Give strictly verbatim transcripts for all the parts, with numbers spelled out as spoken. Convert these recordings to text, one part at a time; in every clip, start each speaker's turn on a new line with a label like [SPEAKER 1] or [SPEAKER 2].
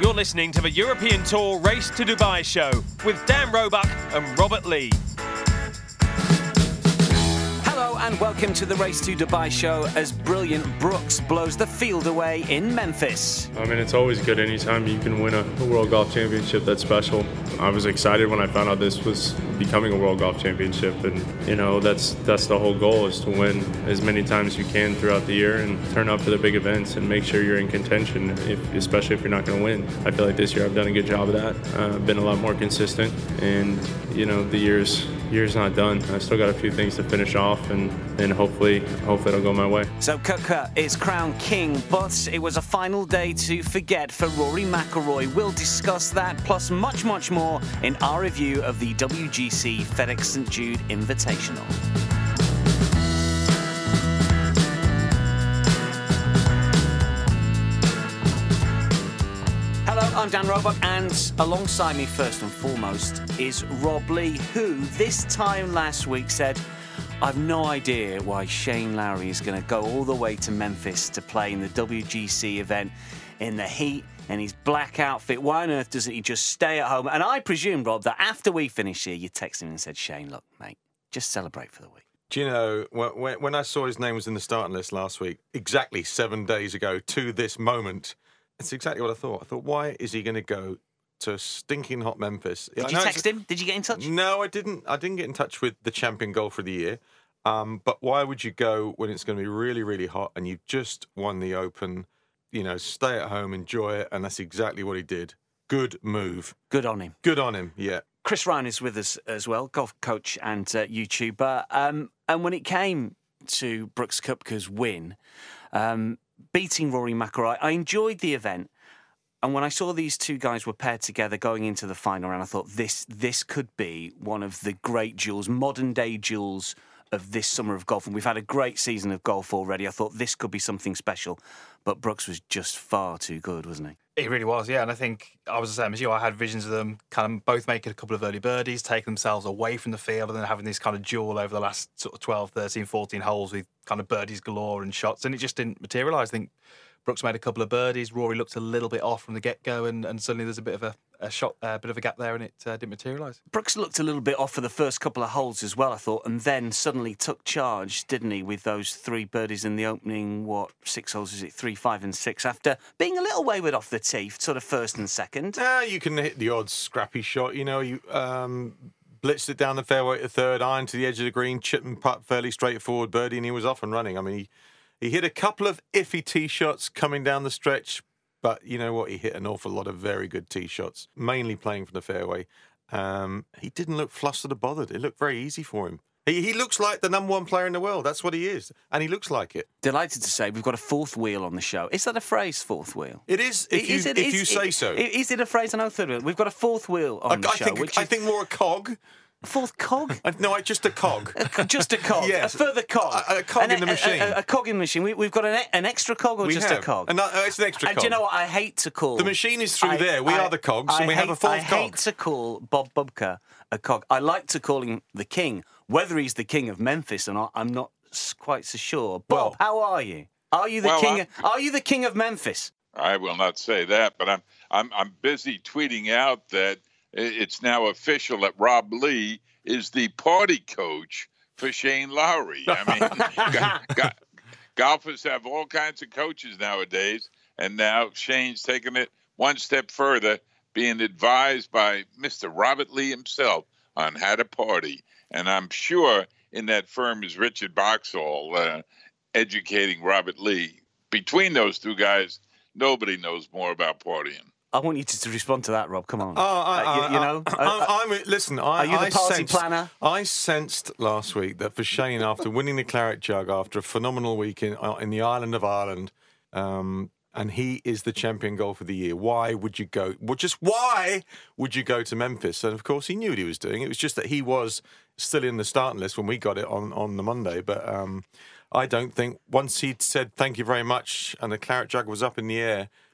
[SPEAKER 1] You're listening to the European Tour Race to Dubai show with Dan Roebuck and Robert Lee.
[SPEAKER 2] Hello and welcome to the Race to Dubai show as brilliant Brooks blows the field away in Memphis.
[SPEAKER 3] I mean, it's always good anytime you can win a, a World Golf Championship. That's special. I was excited when I found out this was becoming a World Golf Championship, and you know that's that's the whole goal, is to win as many times as you can throughout the year and turn up for the big events and make sure you're in contention, if, especially if you're not going to win. I feel like this year I've done a good job of that. Uh, I've been a lot more consistent, and you know the year's year's not done. I still got a few things to finish off, and and hopefully hopefully it'll go my way.
[SPEAKER 2] So Koepka is crowned king, but it was a final day to forget for Rory McIlroy. We'll discuss that plus much much more in our review of the W G C FedEx Saint Jude Invitational. Hello, I'm Dan Roebuck, and alongside me first and foremost is Rob Lee, who this time last week said, I've no idea why Shane Lowry is going to go all the way to Memphis to play in the W G C event in the heat in his black outfit. Why on earth doesn't he just stay at home? And I presume, Rob, that after we finish here, you texted him and said, Shane, look, mate, just celebrate for the week.
[SPEAKER 4] Do you know, when, when I saw his name was in the starting list last week, exactly seven days ago to this moment, that's exactly what I thought. I thought, why is he going to go to stinking hot Memphis?
[SPEAKER 2] Did you text him? Did you get in touch?
[SPEAKER 4] No, I didn't. I didn't get in touch with the champion golfer of the year. Um, but why would you go when it's going to be really, really hot and you've just won the Open? You know, stay at home, enjoy it, and that's exactly what he did. Good move.
[SPEAKER 2] Good on him.
[SPEAKER 4] Good on him, yeah.
[SPEAKER 2] Chris Ryan is with us as well, golf coach and uh, YouTuber. Um, and when it came to Brooks Koepka's win, um, beating Rory McIlroy, I enjoyed the event. And when I saw these two guys were paired together going into the final round, I thought this this could be one of the great duels, modern day duels of this summer of golf. And we've had a great season of golf already. I thought this could be something special. But Brooks was just far too good, wasn't he?
[SPEAKER 5] He really was, yeah. And I think I was the same as you. I had visions of them kind of both making a couple of early birdies, taking themselves away from the field, and then having this kind of duel over the last sort of twelve, thirteen, fourteen holes with kind of birdies galore and shots. And it just didn't materialise. I think Brooks made a couple of birdies. Rory looked a little bit off from the get-go, and, and suddenly there's a bit of a, a shot, a uh, bit of a gap there, and it uh, didn't materialise.
[SPEAKER 2] Brooks looked a little bit off for the first couple of holes as well, I thought, and then suddenly took charge, didn't he, with those three birdies in the opening, what, six holes, is it, three, five and six, after being a little wayward off the tee, sort of first and second.
[SPEAKER 4] Ah, you can hit the odd scrappy shot, you know, you um, blitzed it down the fairway to third, iron to the edge of the green, chip and putt, fairly straightforward birdie, and he was off and running. I mean, he... He hit a couple of iffy tee shots coming down the stretch, but you know what? He hit an awful lot of very good tee shots, mainly playing from the fairway. Um, he didn't look flustered or bothered. It looked very easy for him. He, he looks like the number one player in the world. That's what he is, and he looks like it.
[SPEAKER 2] Delighted to say we've got a fourth wheel on the show. Is that a phrase, fourth wheel?
[SPEAKER 4] It is, if you,
[SPEAKER 2] is it,
[SPEAKER 4] if
[SPEAKER 2] is,
[SPEAKER 4] you say
[SPEAKER 2] it,
[SPEAKER 4] so.
[SPEAKER 2] Is it a phrase? I know third wheel. We've got a fourth wheel on
[SPEAKER 4] I,
[SPEAKER 2] the
[SPEAKER 4] I
[SPEAKER 2] show.
[SPEAKER 4] Think,
[SPEAKER 2] which
[SPEAKER 4] I
[SPEAKER 2] is...
[SPEAKER 4] think more a cog.
[SPEAKER 2] Fourth cog?
[SPEAKER 4] I, no, I, just a cog.
[SPEAKER 2] Just a cog.
[SPEAKER 4] Yes.
[SPEAKER 2] A further cog.
[SPEAKER 4] A, a cog
[SPEAKER 2] an,
[SPEAKER 4] in the machine.
[SPEAKER 2] A, a, a cog in the machine. We, we've got an, an extra cog or
[SPEAKER 4] we
[SPEAKER 2] just
[SPEAKER 4] have.
[SPEAKER 2] a cog?
[SPEAKER 4] And, uh, it's an extra
[SPEAKER 2] and
[SPEAKER 4] cog.
[SPEAKER 2] do you know what I hate to call?
[SPEAKER 4] The machine is through
[SPEAKER 2] I,
[SPEAKER 4] there. We
[SPEAKER 2] I,
[SPEAKER 4] are the cogs,
[SPEAKER 2] I
[SPEAKER 4] and we
[SPEAKER 2] hate,
[SPEAKER 4] have a fourth
[SPEAKER 2] I
[SPEAKER 4] cog.
[SPEAKER 2] I hate to call Bob Bubka a cog. I like to call him the king. Whether he's the king of Memphis or not, I'm not quite so sure. Bob,
[SPEAKER 4] Well,
[SPEAKER 2] how are you? Are you the
[SPEAKER 6] well,
[SPEAKER 2] king?
[SPEAKER 6] I'm,
[SPEAKER 2] are you the king of Memphis?
[SPEAKER 6] I will not say that, but I'm I'm I'm busy tweeting out that it's now official that Rob Lee is the party coach for Shane Lowry. I mean, go, go, golfers have all kinds of coaches nowadays, and now Shane's taking it one step further, being advised by Mister Robert Lee himself on how to party. And I'm sure in that firm is Richard Boxall uh, educating Robert Lee. Between those two guys, nobody knows more about partying.
[SPEAKER 2] I want you to, to respond to that, Rob. Come on.
[SPEAKER 4] Oh, I,
[SPEAKER 2] uh, you, you
[SPEAKER 4] I,
[SPEAKER 2] know,
[SPEAKER 4] I,
[SPEAKER 2] uh, uh,
[SPEAKER 4] I, I'm, listen. I,
[SPEAKER 2] are you the
[SPEAKER 4] I
[SPEAKER 2] party
[SPEAKER 4] sensed,
[SPEAKER 2] planner?
[SPEAKER 4] I sensed last week that for Shane, after winning the Claret Jug, after a phenomenal week in, uh, in the island of Ireland, um, and he is the champion golfer of the year. Why would you go? Well, just why would you go to Memphis? And of course, he knew what he was doing. It was just that he was still in the starting list when we got it on on the Monday, but. Um, I don't think once he'd said thank you very much and the Claret Jug was up in the air,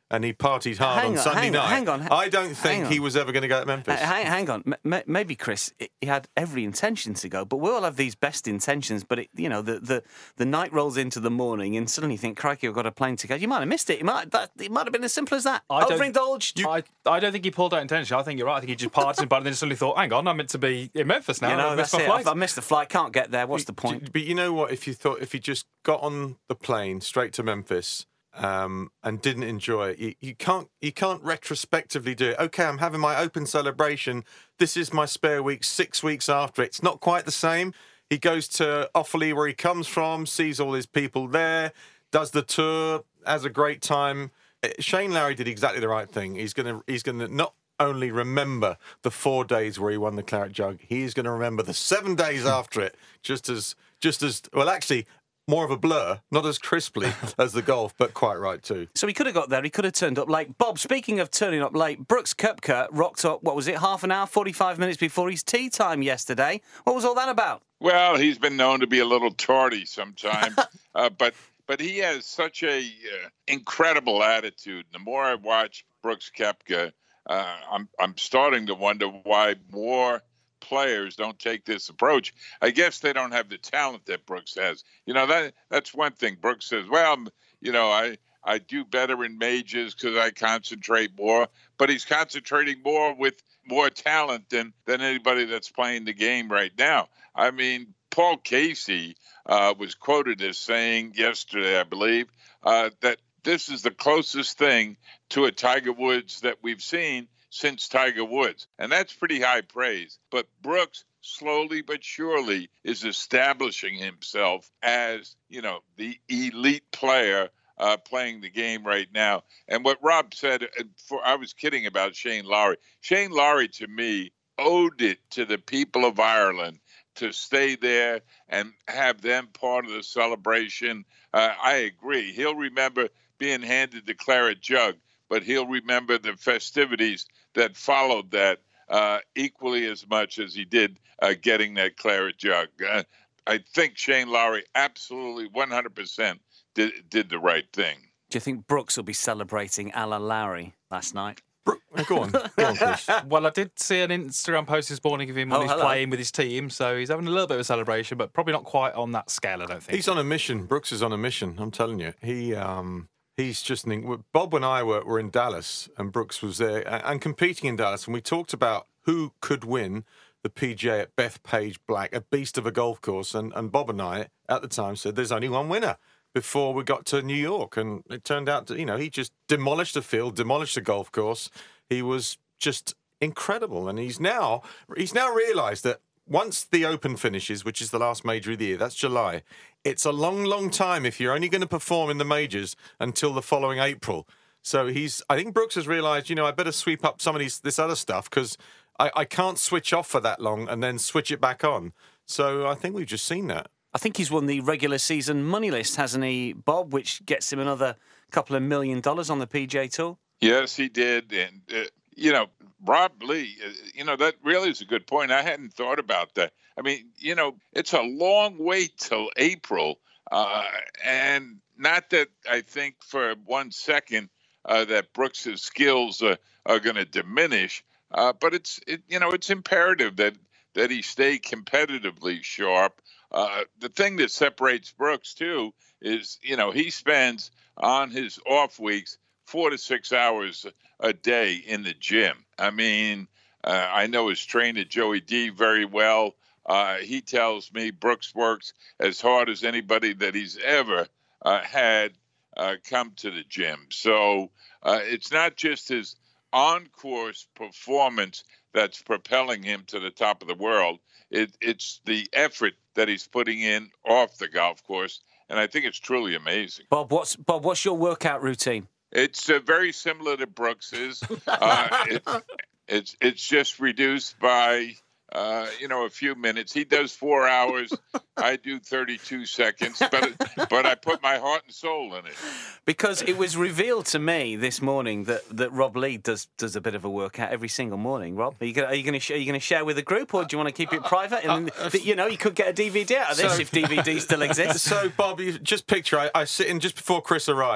[SPEAKER 4] and he partied hard
[SPEAKER 2] Hang
[SPEAKER 4] on,
[SPEAKER 2] on,
[SPEAKER 4] Sunday
[SPEAKER 2] hang on,
[SPEAKER 4] night.
[SPEAKER 2] hang on, ha-
[SPEAKER 4] I don't think
[SPEAKER 2] hang on.
[SPEAKER 4] he was ever going to go to Memphis.
[SPEAKER 2] Uh, hang, hang on, M- m- maybe Chris, he had every intention to go, but we all have these best intentions. But it, you know, the, the the night rolls into the morning, and suddenly you think, "Crikey, I've got a plane to catch." You might have missed it. You might that it might have been as simple as that.
[SPEAKER 5] I don't-
[SPEAKER 2] Overindulged.
[SPEAKER 5] I, I don't think he pulled out intentionally. I think you're right. I think he just partied, but then suddenly thought, "Hang on, I'm meant to be in Memphis now.
[SPEAKER 2] You know,
[SPEAKER 5] I've missed
[SPEAKER 2] that's
[SPEAKER 5] my
[SPEAKER 2] it.
[SPEAKER 5] flight."
[SPEAKER 2] I missed the flight. Can't get there. What's the point?
[SPEAKER 4] But you know what? If you thought if he just got on the plane straight to Memphis um, and didn't enjoy it, you, you can't you can't retrospectively do it. Okay, I'm having my open celebration. This is my spare week. Six weeks after it, it's not quite the same. He goes to Offaly, where he comes from, sees all his people there, does the tour, has a great time. Shane Lowry did exactly the right thing. He's gonna he's gonna not only remember the four days where he won the Claret Jug, he's going to remember the seven days after it, just as, just as well, actually, more of a blur, not as crisply as the golf, but quite right too.
[SPEAKER 2] So he could have got there, he could have turned up late. Bob, speaking of turning up late, Brooks Koepka rocked up, what was it, half an hour, forty-five minutes before his tee time yesterday. What was all that about?
[SPEAKER 6] Well, he's been known to be a little tardy sometimes, uh, but but he has such a uh, incredible attitude. The more I watch Brooks Koepka, uh, I'm I'm starting to wonder why more players don't take this approach. I guess they don't have the talent that Brooks has. You know, that that's one thing. Brooks says, well, you know, I, I do better in majors because I concentrate more, but he's concentrating more with more talent than, than anybody that's playing the game right now. I mean, Paul Casey uh, was quoted as saying yesterday, I believe, uh, that this is the closest thing to a Tiger Woods that we've seen since Tiger Woods. And that's pretty high praise. But Brooks, slowly but surely, is establishing himself as, you know, the elite player uh, playing the game right now. And what Rob said, for, I was kidding about Shane Lowry. Shane Lowry, to me, owed it to the people of Ireland to stay there and have them part of the celebration. Uh, I agree. He'll remember being handed the Claret Jug, but he'll remember the festivities that followed that uh, equally as much as he did uh, getting that Claret Jug. Uh, I think Shane Lowry absolutely one hundred percent did, did the right thing.
[SPEAKER 2] Do you think Brooks will be celebrating a la Lowry last night?
[SPEAKER 4] Brooke, go on, go on, Chris.
[SPEAKER 5] Well, I did see an Instagram post this morning of him when
[SPEAKER 2] Oh,
[SPEAKER 5] he's
[SPEAKER 2] hello.
[SPEAKER 5] playing with his team, so he's having a little bit of a celebration, but probably not quite on that scale, I don't think.
[SPEAKER 4] He's on a mission. Brooks is on a mission. I'm telling you. He um, he's just an, Bob and I were, were in Dallas, and Brooks was there and, and competing in Dallas, and we talked about who could win the P G A at Bethpage Black, a beast of a golf course, and, and Bob and I at the time said there's only one winner before we got to New York, and it turned out to, you know, he just demolished the field, demolished the golf course. He was just incredible, and he's now he's now realised that once the Open finishes, which is the last major of the year, that's July, it's a long, long time if you're only going to perform in the majors until the following April. So he's, I think Brooks has realised, you know, I better sweep up some of these, this other stuff because I, I can't switch off for that long and then switch it back on. So I think we've just seen that.
[SPEAKER 2] I think he's won the regular season money list, hasn't he, Bob, which gets him another couple of million dollars on the P G A Tour?
[SPEAKER 6] Yes, he did. And, uh, you know, Rob Lee, uh, you know, that really is a good point. I hadn't thought about that. I mean, you know, it's a long wait till April. Uh, and not that I think for one second uh, that Brooks's skills uh, are going to diminish, uh, but it's, it, you know, it's imperative that, that he stay competitively sharp. Uh, the thing that separates Brooks, too, is, you know, he spends on his off weeks four to six hours a day in the gym. I mean, uh, I know his trainer, Joey D, very well. Uh, he tells me Brooks works as hard as anybody that he's ever uh, had uh, come to the gym. So uh, it's not just his on-course performance that's propelling him to the top of the world. It, it's the effort that he's putting in off the golf course, and I think it's truly amazing.
[SPEAKER 2] Bob, what's Bob? What's your workout routine?
[SPEAKER 6] It's uh, very similar to Brooks's. Uh, it, it's it's just reduced by uh, you know a few minutes. He does four hours. I do thirty-two seconds, but but I put my heart and soul in it.
[SPEAKER 2] Because it was revealed to me this morning that, that Rob Lee does does a bit of a workout every single morning. Rob, are you going are you going to are you going to share with the group, or do you want to keep it private? And uh, uh, you know, you could get a D V D out of this
[SPEAKER 4] so,
[SPEAKER 2] if D V D still exists.
[SPEAKER 4] So, Bob, you just picture I, I sit in just before Chris arrived.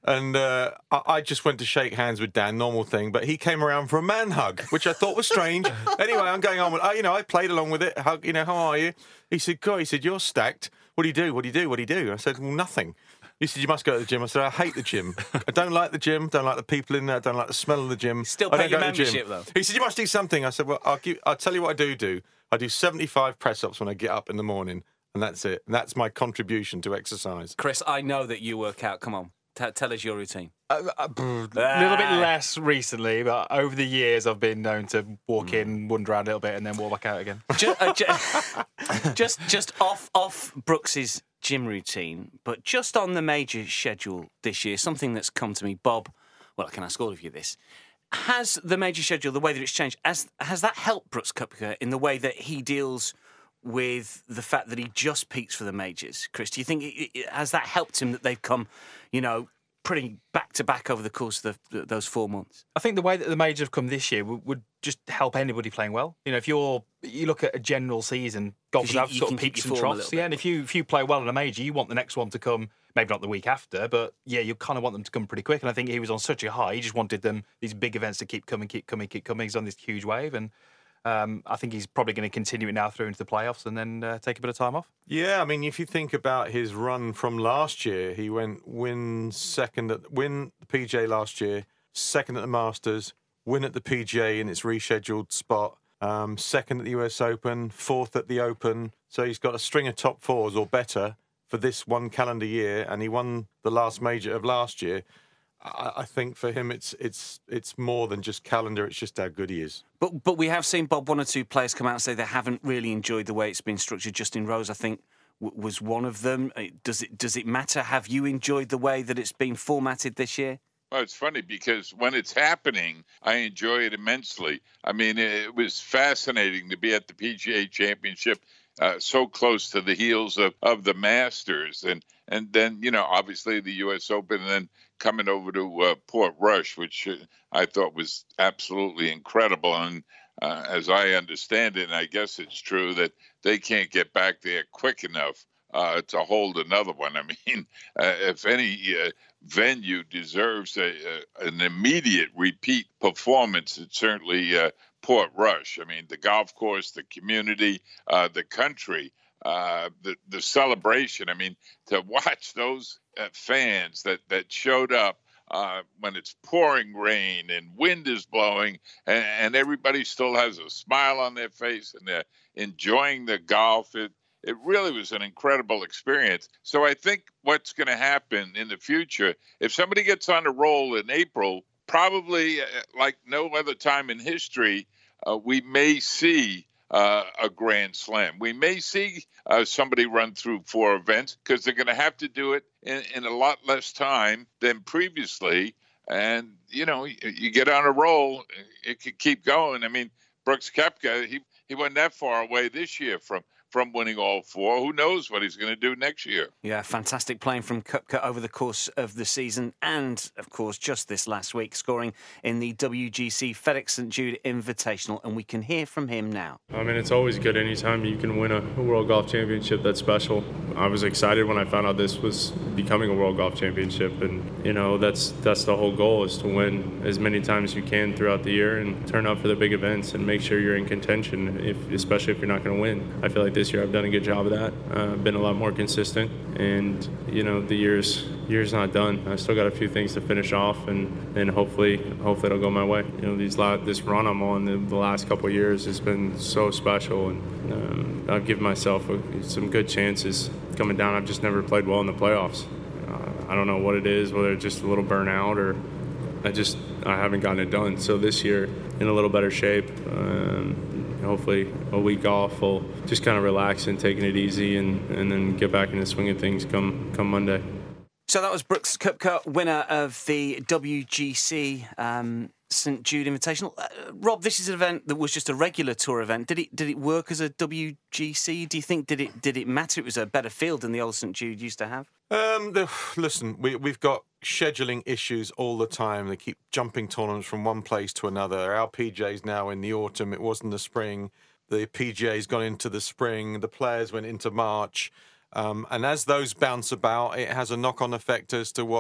[SPEAKER 4] And uh, I, I just went to shake hands with Dan, normal thing, but he came around for a man hug, which I thought was strange. Anyway, I'm going on with, uh, you know, I played along with it. Hug, you know, how are you? He said, God, he said, you're stacked. What do you do? What do you do? What do you do? I said, well, nothing. He said, you must go to the gym. I said, I hate the gym. I don't like the gym. Don't like the people in there. I don't like the smell of the gym.
[SPEAKER 2] Still
[SPEAKER 4] I
[SPEAKER 2] pay
[SPEAKER 4] don't
[SPEAKER 2] your
[SPEAKER 4] go to the
[SPEAKER 2] membership,
[SPEAKER 4] gym.
[SPEAKER 2] though.
[SPEAKER 4] He said, you must do something. I said, well, I'll, give, I'll tell you what I do do. I do seventy-five press-ups when I get up in the morning, and that's it. And that's my contribution to exercise.
[SPEAKER 2] Chris, I know that you work out. Come on. T- tell us your routine.
[SPEAKER 5] A uh, uh, little bit less recently, but over the years I've been known to walk in, wander around a little bit, and then walk back out again.
[SPEAKER 2] Just, uh, ju- just, just off, off Brooks's gym routine, but just on the major schedule this year, something that's come to me, Bob. Well, I can ask all of you this: has the major schedule, the way that it's changed, has has that helped Brooks Koepka in the way that he deals with the fact that he just peaks for the majors? Chris, do you think it, it, has that helped him that they've come, you know, pretty back to back over the course of the, those four months?
[SPEAKER 5] I think the way that the majors have come this year would, would just help anybody playing well. You know, if you're you look at a general season, golfers
[SPEAKER 2] you-
[SPEAKER 5] have
[SPEAKER 2] you
[SPEAKER 5] sort
[SPEAKER 2] can
[SPEAKER 5] of
[SPEAKER 2] keep
[SPEAKER 5] peaks
[SPEAKER 2] your
[SPEAKER 5] and
[SPEAKER 2] form a
[SPEAKER 5] troughs.
[SPEAKER 2] little
[SPEAKER 5] Yeah,
[SPEAKER 2] bit.
[SPEAKER 5] and if you if you play well in a major, you want the next one to come. Maybe not the week after, but yeah, you kind of want them to come pretty quick. And I think he was on such a high; he just wanted them these big events to keep coming, keep coming, keep coming. He's on this huge wave, and um, I think he's probably going to continue it now through into the playoffs, and then uh, take a bit of time off.
[SPEAKER 4] Yeah, I mean, if you think about his run from last year, he went win second at win the P G A last year, second at the Masters, win at the P G A in its rescheduled spot, um, second at the U S Open, fourth at the Open. So he's got a string of top fours or better for this one calendar year, and he won the last major of last year. I, I think for him, it's it's it's more than just calendar. It's just how good he is.
[SPEAKER 2] But but we have seen, Bob, one or two players come out and say they haven't really enjoyed the way it's been structured. Justin Rose, I think, w- was one of them. Uh, Does it does it matter? Have you enjoyed the way that it's been formatted this year?
[SPEAKER 6] Well, it's funny because when it's happening, I enjoy it immensely. I mean, it was fascinating to be at the P G A Championship, uh, so close to the heels of, of the Masters. And, and then, you know, obviously the U S Open, and then coming over to uh, Port Rush, which uh, I thought was absolutely incredible. And uh, as I understand it, and I guess it's true, that they can't get back there quick enough Uh, to hold another one. I mean, uh, if any uh, venue deserves a, a, an immediate repeat performance, it's certainly uh, Port Rush. I mean, the golf course, the community, uh, the country, uh, the the celebration. I mean, to watch those uh, fans that that showed up uh, when it's pouring rain and wind is blowing, and, and everybody still has a smile on their face and they're enjoying the golf. It, It really was an incredible experience. So I think what's going to happen in the future, if somebody gets on a roll in April, probably uh, like no other time in history, uh, we may see uh, a Grand Slam. We may see uh, somebody run through four events because they're going to have to do it in, in a lot less time than previously. And, you know, you, you get on a roll, it could keep going. I mean, Brooks Koepka, he, he wasn't that far away this year from from winning all four. Who knows what he's going to do next year?
[SPEAKER 2] Yeah, fantastic playing from Koepka over the course of the season and, of course, just this last week, scoring in the W G C FedEx Saint Jude Invitational, and we can hear from him now.
[SPEAKER 3] I mean, it's always good anytime you can win a World Golf Championship. That's special. I was excited when I found out this was becoming a World Golf Championship, and, you know, that's that's the whole goal, is to win as many times as you can throughout the year and turn up for the big events and make sure you're in contention, if, especially if you're not going to win. I feel like this year I've done a good job of that. Uh, been a lot more consistent, and you know the year's year's not done. I still got a few things to finish off, and, and hopefully hopefully it'll go my way. You know these la- this run I'm on the, the last couple of years has been so special, and um, I've given myself a, some good chances coming down. I've just never played well in the playoffs. Uh, I don't know what it is, whether it's just a little burnout or I just I haven't gotten it done. So this year in a little better shape. Um, Hopefully a week off will just kind of relax and taking it easy, and, and then get back in the swing of things come come Monday.
[SPEAKER 2] So that was Brooks Koepka, winner of the W G C um, Saint Jude Invitational. Uh, Rob, this is an event that was just a regular tour event. Did it did it work as a W G C? Do you think did it did it matter? It was a better field than the old Saint Jude used to have.
[SPEAKER 4] Um, the, listen, we, we've got scheduling issues all the time. They keep jumping tournaments from one place to another. Our P G A's now in the autumn. It wasn't the spring. The P G A's gone into the spring. The players went into March. Um, and as those bounce about, it has a knock-on effect as to what,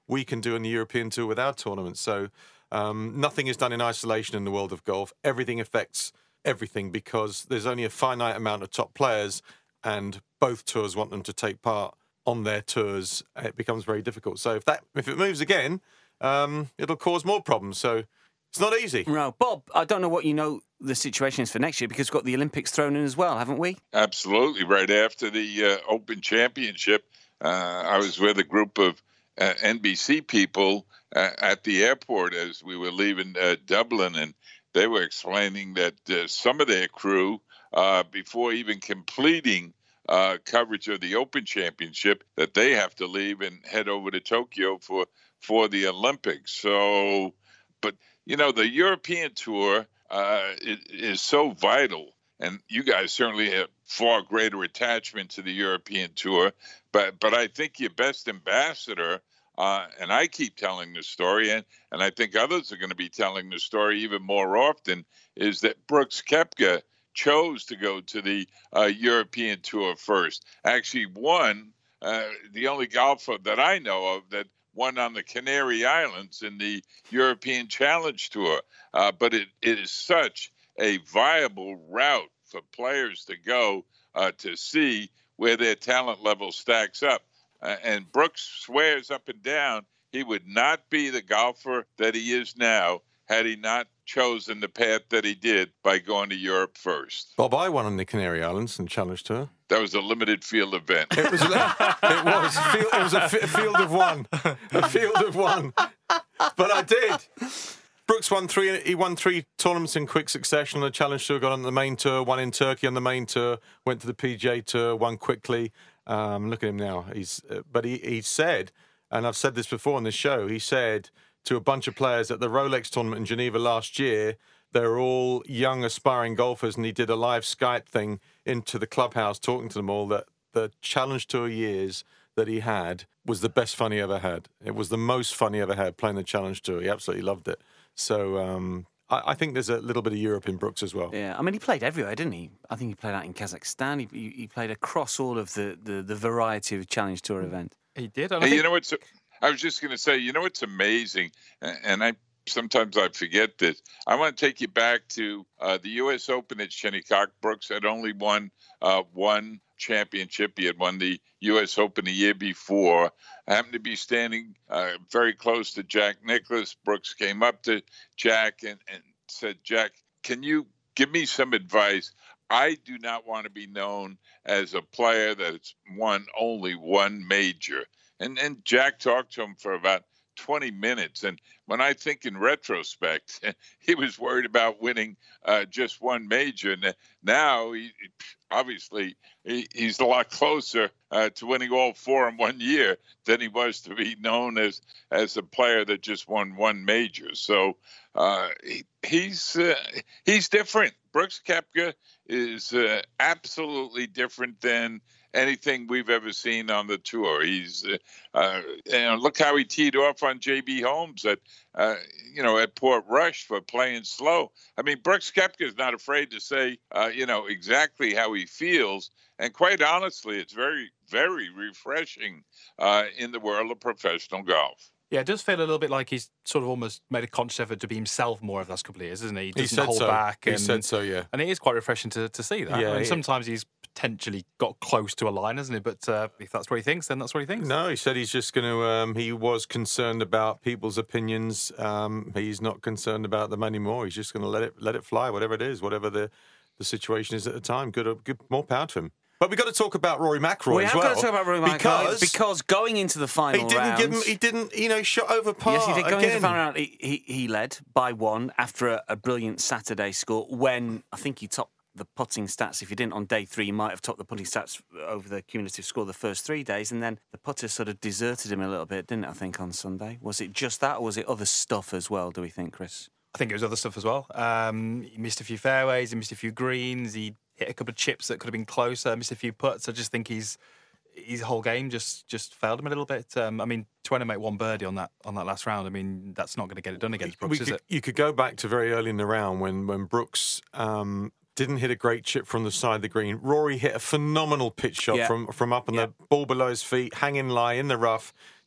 [SPEAKER 4] we can do in the European Tour with our tournaments. So um, nothing is done in isolation in the world of golf. Everything affects everything because there's only a finite amount of top players, and both tours want them to take part on their tours. It becomes very difficult. So if that if it moves again, um, it'll cause more problems. So it's not easy.
[SPEAKER 2] No, Bob, I don't know what you know the situation is for next year because we've got the Olympics thrown in as well, haven't we?
[SPEAKER 6] Absolutely. Right after the uh, Open Championship, uh, I was with a group of uh, N B C people uh, at the airport as we were leaving uh, Dublin, and they were explaining that uh, some of their crew, uh, before even completing uh, coverage of the Open Championship, that they have to leave and head over to Tokyo for, for the Olympics. So, but, you know, the European Tour uh, is, is so vital, and you guys certainly have far greater attachment to the European Tour, but, but I think your best ambassador, Uh, and I keep telling the story, and, and I think others are going to be telling the story even more often, is that Brooks Koepka chose to go to the uh, European Tour first. Actually won, uh, the only golfer that I know of that won on the Canary Islands in the European Challenge Tour. Uh, but it, it is such a viable route for players to go uh, to see where their talent level stacks up. Uh, and Brooks swears up and down he would not be the golfer that he is now had he not chosen the path that he did by going to Europe first.
[SPEAKER 4] Bob, I won on the Canary Islands in Challenge Tour.
[SPEAKER 6] That was a limited field event.
[SPEAKER 4] It was. It was. Field, it was a f- field of one. A field of one. But I did. Brooks won three. He won three tournaments in quick succession on the Challenge Tour. Got on the main tour. Won in Turkey on the main tour. Went to the P G A Tour. Won quickly. Um, look at him now. He's. Uh, but he, he said, and I've said this before on this show. He said to a bunch of players at the Rolex tournament in Geneva last year, they were all young, aspiring golfers, and he did a live Skype thing into the clubhouse, talking to them all that the Challenge Tour years that he had was the best fun he ever had. It was the most fun he ever had playing the Challenge Tour. He absolutely loved it. So um, I, I think there's a little bit of Europe in Brooks as well.
[SPEAKER 2] Yeah, I mean, he played everywhere, didn't he? I think he played out in Kazakhstan. He, he, he played across all of the, the, the variety of Challenge Tour events.
[SPEAKER 5] He did.
[SPEAKER 6] Hey, you know what's? I was just going to say, you know what's amazing, and I sometimes I forget this. I want to take you back to uh, the U S Open at Shinnecock. Brooks had only won uh, one championship. He had won the U S Open the year before. I happened to be standing uh, very close to Jack Nicklaus. Brooks came up to Jack and, and said, Jack, can you give me some advice? I do not want to be known as a player that's won only one major. And, and Jack talked to him for about twenty minutes. And when I think in retrospect, he was worried about winning uh, just one major. And now, he, obviously, he, he's a lot closer uh, to winning all four in one year than he was to be known as as a player that just won one major. So uh, he, he's uh, he's different. Brooks Koepka is uh, absolutely different than anything we've ever seen on the tour. He's, uh, uh, you know, look how he teed off on J B Holmes at, uh, you know, at Port Rush for playing slow. I mean, Brooks Koepka is not afraid to say, uh, you know, exactly how he feels. And quite honestly, it's very, very refreshing uh, in the world of professional golf.
[SPEAKER 5] Yeah, it does feel a little bit like he's sort of almost made a conscious effort to be himself more over the last couple of years, isn't he? He doesn't
[SPEAKER 4] he said
[SPEAKER 5] hold
[SPEAKER 4] so.
[SPEAKER 5] back.
[SPEAKER 4] He
[SPEAKER 5] and,
[SPEAKER 4] said so, yeah.
[SPEAKER 5] And it is quite refreshing to, to see that.
[SPEAKER 4] Yeah,
[SPEAKER 5] and
[SPEAKER 4] yeah.
[SPEAKER 5] sometimes he's potentially got close to a line, hasn't he? But uh, if that's what he thinks, then that's what he thinks.
[SPEAKER 4] No, he said he's just going to, um, he was concerned about people's opinions. Um, he's not concerned about them anymore. He's just going to let it let it fly, whatever it is, whatever the, the situation is at the time. Good, good, more power to him. But we've got to talk about Rory McIlroy
[SPEAKER 2] we
[SPEAKER 4] as
[SPEAKER 2] have
[SPEAKER 4] well.
[SPEAKER 2] got to talk about Rory McIlroy
[SPEAKER 4] because,
[SPEAKER 2] because going into the final
[SPEAKER 4] he didn't
[SPEAKER 2] round,
[SPEAKER 4] give him. He didn't, you know, shot over par.
[SPEAKER 2] Yes, he did. Going
[SPEAKER 4] again.
[SPEAKER 2] into the final round, he, he, he led by one after a, a brilliant Saturday score. When I think he topped the putting stats. If he didn't on day three, he might have topped the putting stats over the cumulative score the first three days, and then the putter sort of deserted him a little bit, didn't it? I think on Sunday. Was it just that, or was it other stuff as well? Do we think, Chris?
[SPEAKER 5] I think it was other stuff as well. Um, he missed a few fairways, he missed a few greens, he hit a couple of chips that could have been closer, missed a few putts. I just think he's his whole game just just failed him a little bit. Um, I mean, trying to make one birdie on that on that last round, I mean, that's not going to get it done against Brooks,
[SPEAKER 4] we
[SPEAKER 5] is
[SPEAKER 4] could,
[SPEAKER 5] it?
[SPEAKER 4] You could go back to very early in the round when when Brooks um, didn't hit a great chip from the side of the green. Rory hit a phenomenal pitch shot
[SPEAKER 2] Yeah.
[SPEAKER 4] from from up on
[SPEAKER 2] Yeah.
[SPEAKER 4] the ball below his feet, hanging lie in the rough.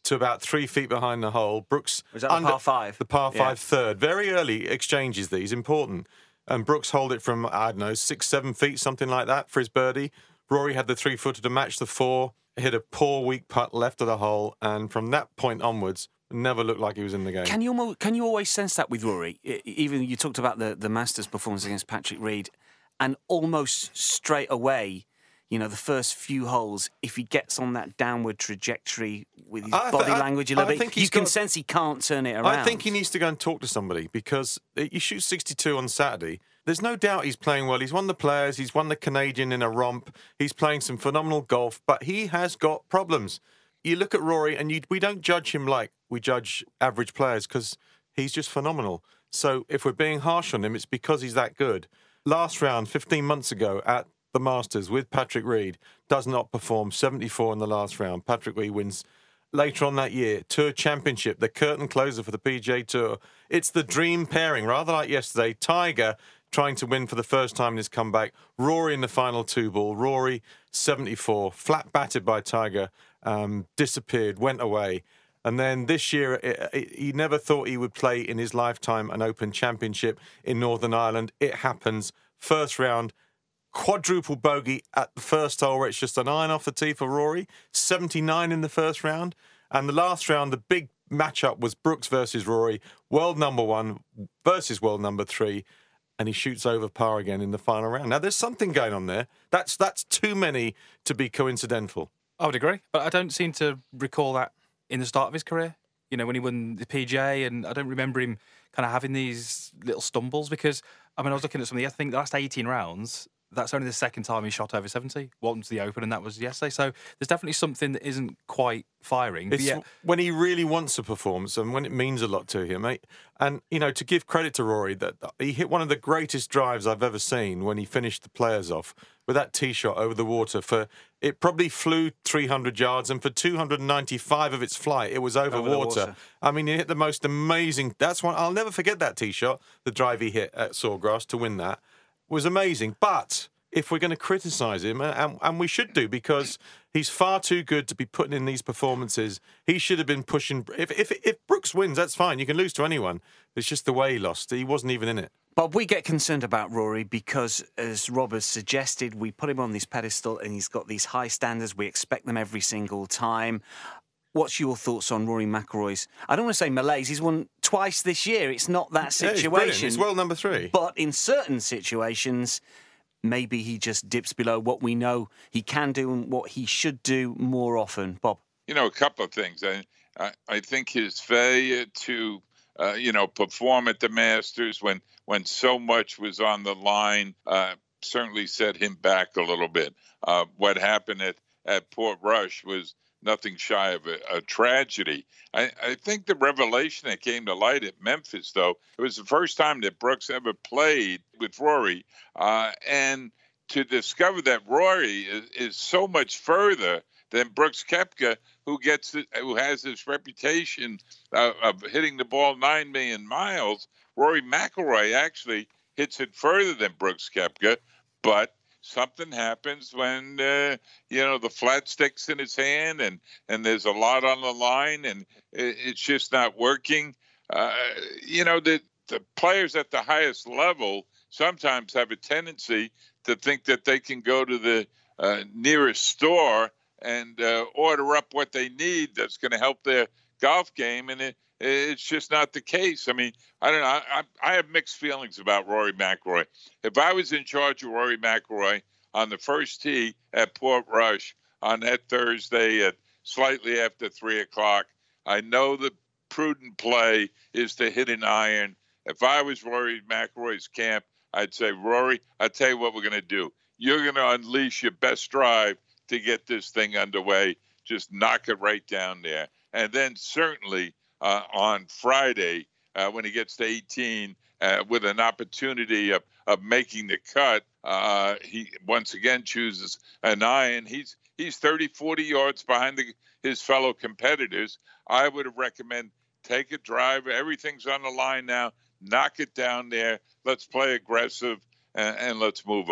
[SPEAKER 4] to about three feet behind the hole. Brooks
[SPEAKER 2] Was that the par five?
[SPEAKER 4] The par
[SPEAKER 2] Yeah.
[SPEAKER 4] five third. Very early exchanges, these, important. And Brooks hold it from, I don't know, six, seven feet, something like that for his birdie. Rory had the three-footer to match the four, hit a poor, weak putt left of the hole, and from that point onwards, never looked like he was in the game.
[SPEAKER 2] Can you almo- can you always sense that with Rory? I- Even you talked about the, the Masters performance against Patrick Reed, and almost straight away, you know, the first few holes, if he gets on that downward trajectory with his
[SPEAKER 4] I th-
[SPEAKER 2] body
[SPEAKER 4] I-
[SPEAKER 2] language a
[SPEAKER 4] I
[SPEAKER 2] little bit,
[SPEAKER 4] think
[SPEAKER 2] you
[SPEAKER 4] he's
[SPEAKER 2] can
[SPEAKER 4] got-
[SPEAKER 2] sense he can't turn it around.
[SPEAKER 4] I think he needs to go and talk to somebody because you shoot sixty-two on Saturday. There's no doubt he's playing well. He's won the Players. He's won the Canadian in a romp. He's playing some phenomenal golf, but he has got problems. You look at Rory, and you, we don't judge him like we judge average players because he's just phenomenal. So if we're being harsh on him, it's because he's that good. Last round, fifteen months ago at the Masters with Patrick Reed, does not perform, seventy-four in the last round. Patrick Reed wins later on that year, Tour Championship, the curtain closer for the P G A Tour. It's the dream pairing, rather like yesterday. Tiger trying to win for the first time in his comeback. Rory in the final two ball. Rory, seventy-four, flat batted by Tiger, um, disappeared, went away. And then this year, it, it, he never thought he would play in his lifetime an Open Championship in Northern Ireland. It happens. First round, quadruple bogey at the first hole where it's just an iron off the tee for Rory. seventy-nine in the first round. And the last round, the big matchup was Brooks versus Rory, world number one versus world number three. And he shoots over par again in the final round. Now, there's something going on there. That's that's too many to be coincidental.
[SPEAKER 5] I would agree, but I don't seem to recall that in the start of his career. You know, when he won the P G A, and I don't remember him kind of having these little stumbles because, I mean, I was looking at some of the, I think the last eighteen rounds, that's only the second time he shot over seventy. One to the Open, and that was yesterday. So there's definitely something that isn't quite firing. But
[SPEAKER 4] It's
[SPEAKER 5] yeah,
[SPEAKER 4] when he really wants a performance and when it means a lot to him, mate. And, you know, to give credit to Rory, that he hit one of the greatest drives I've ever seen when he finished the Players off with that tee shot over the water. For it probably flew three hundred yards, and for two hundred ninety-five of its flight, it was over,
[SPEAKER 2] Over the
[SPEAKER 4] water.
[SPEAKER 2] water.
[SPEAKER 4] I mean, he hit the most amazing. That's one. I'll never forget that tee shot, the drive he hit at Sawgrass to win that. Was amazing. But if we're going to criticise him, and, and we should do, because he's far too good to be putting in these performances. He should have been pushing. If if if Brooks wins, that's fine. You can lose to anyone. It's just the way he lost. He wasn't even in it.
[SPEAKER 2] Bob, we get concerned about Rory because, as Rob has suggested, we put him on this pedestal and he's got these high standards. We expect them every single time. What's your thoughts on Rory McIlroy's? I don't want to say malaise. He's won twice this year. It's not that
[SPEAKER 4] Yeah, he's
[SPEAKER 2] situation.
[SPEAKER 4] brilliant. He's world number three.
[SPEAKER 2] But in certain situations, maybe he just dips below what we know he can do and what he should do more often. Bob?
[SPEAKER 6] You know, a couple of things. I I, I think his failure to uh, you know perform at the Masters when when so much was on the line uh, certainly set him back a little bit. Uh, what happened at at Portrush was nothing shy of a, a tragedy. I, I think the revelation that came to light at Memphis, though, it was the first time that Brooks ever played with Rory, uh, and to discover that Rory is, is so much further than Brooks Koepka, who gets it, who has this reputation uh, of hitting the ball nine million miles. Rory McIlroy actually hits it further than Brooks Koepka, but something happens when uh, you know the flat sticks in his hand, and and there's a lot on the line, and it, it's just not working. Uh, you know the the players at the highest level sometimes have a tendency to think that they can go to the uh, nearest store and uh, order up what they need that's going to help their golf game, and it, it's just not the case. I mean, I don't know. I, I have mixed feelings about Rory McIlroy. If I was in charge of Rory McIlroy on the first tee at Portrush on that Thursday at slightly after three o'clock, I know the prudent play is to hit an iron. If I was Rory McIlroy's camp, I'd say, Rory, I'll tell you what we're going to do. You're going to unleash your best drive to get this thing underway. Just knock it right down there. And then certainly uh, on Friday, uh, when he gets to eighteen, uh, with an opportunity of, of making the cut, uh, he once again chooses an iron. He's he's thirty, forty yards behind the, his fellow competitors. I would recommend take a drive. Everything's on the line now. Knock it down there. Let's play aggressive, and, and let's move on.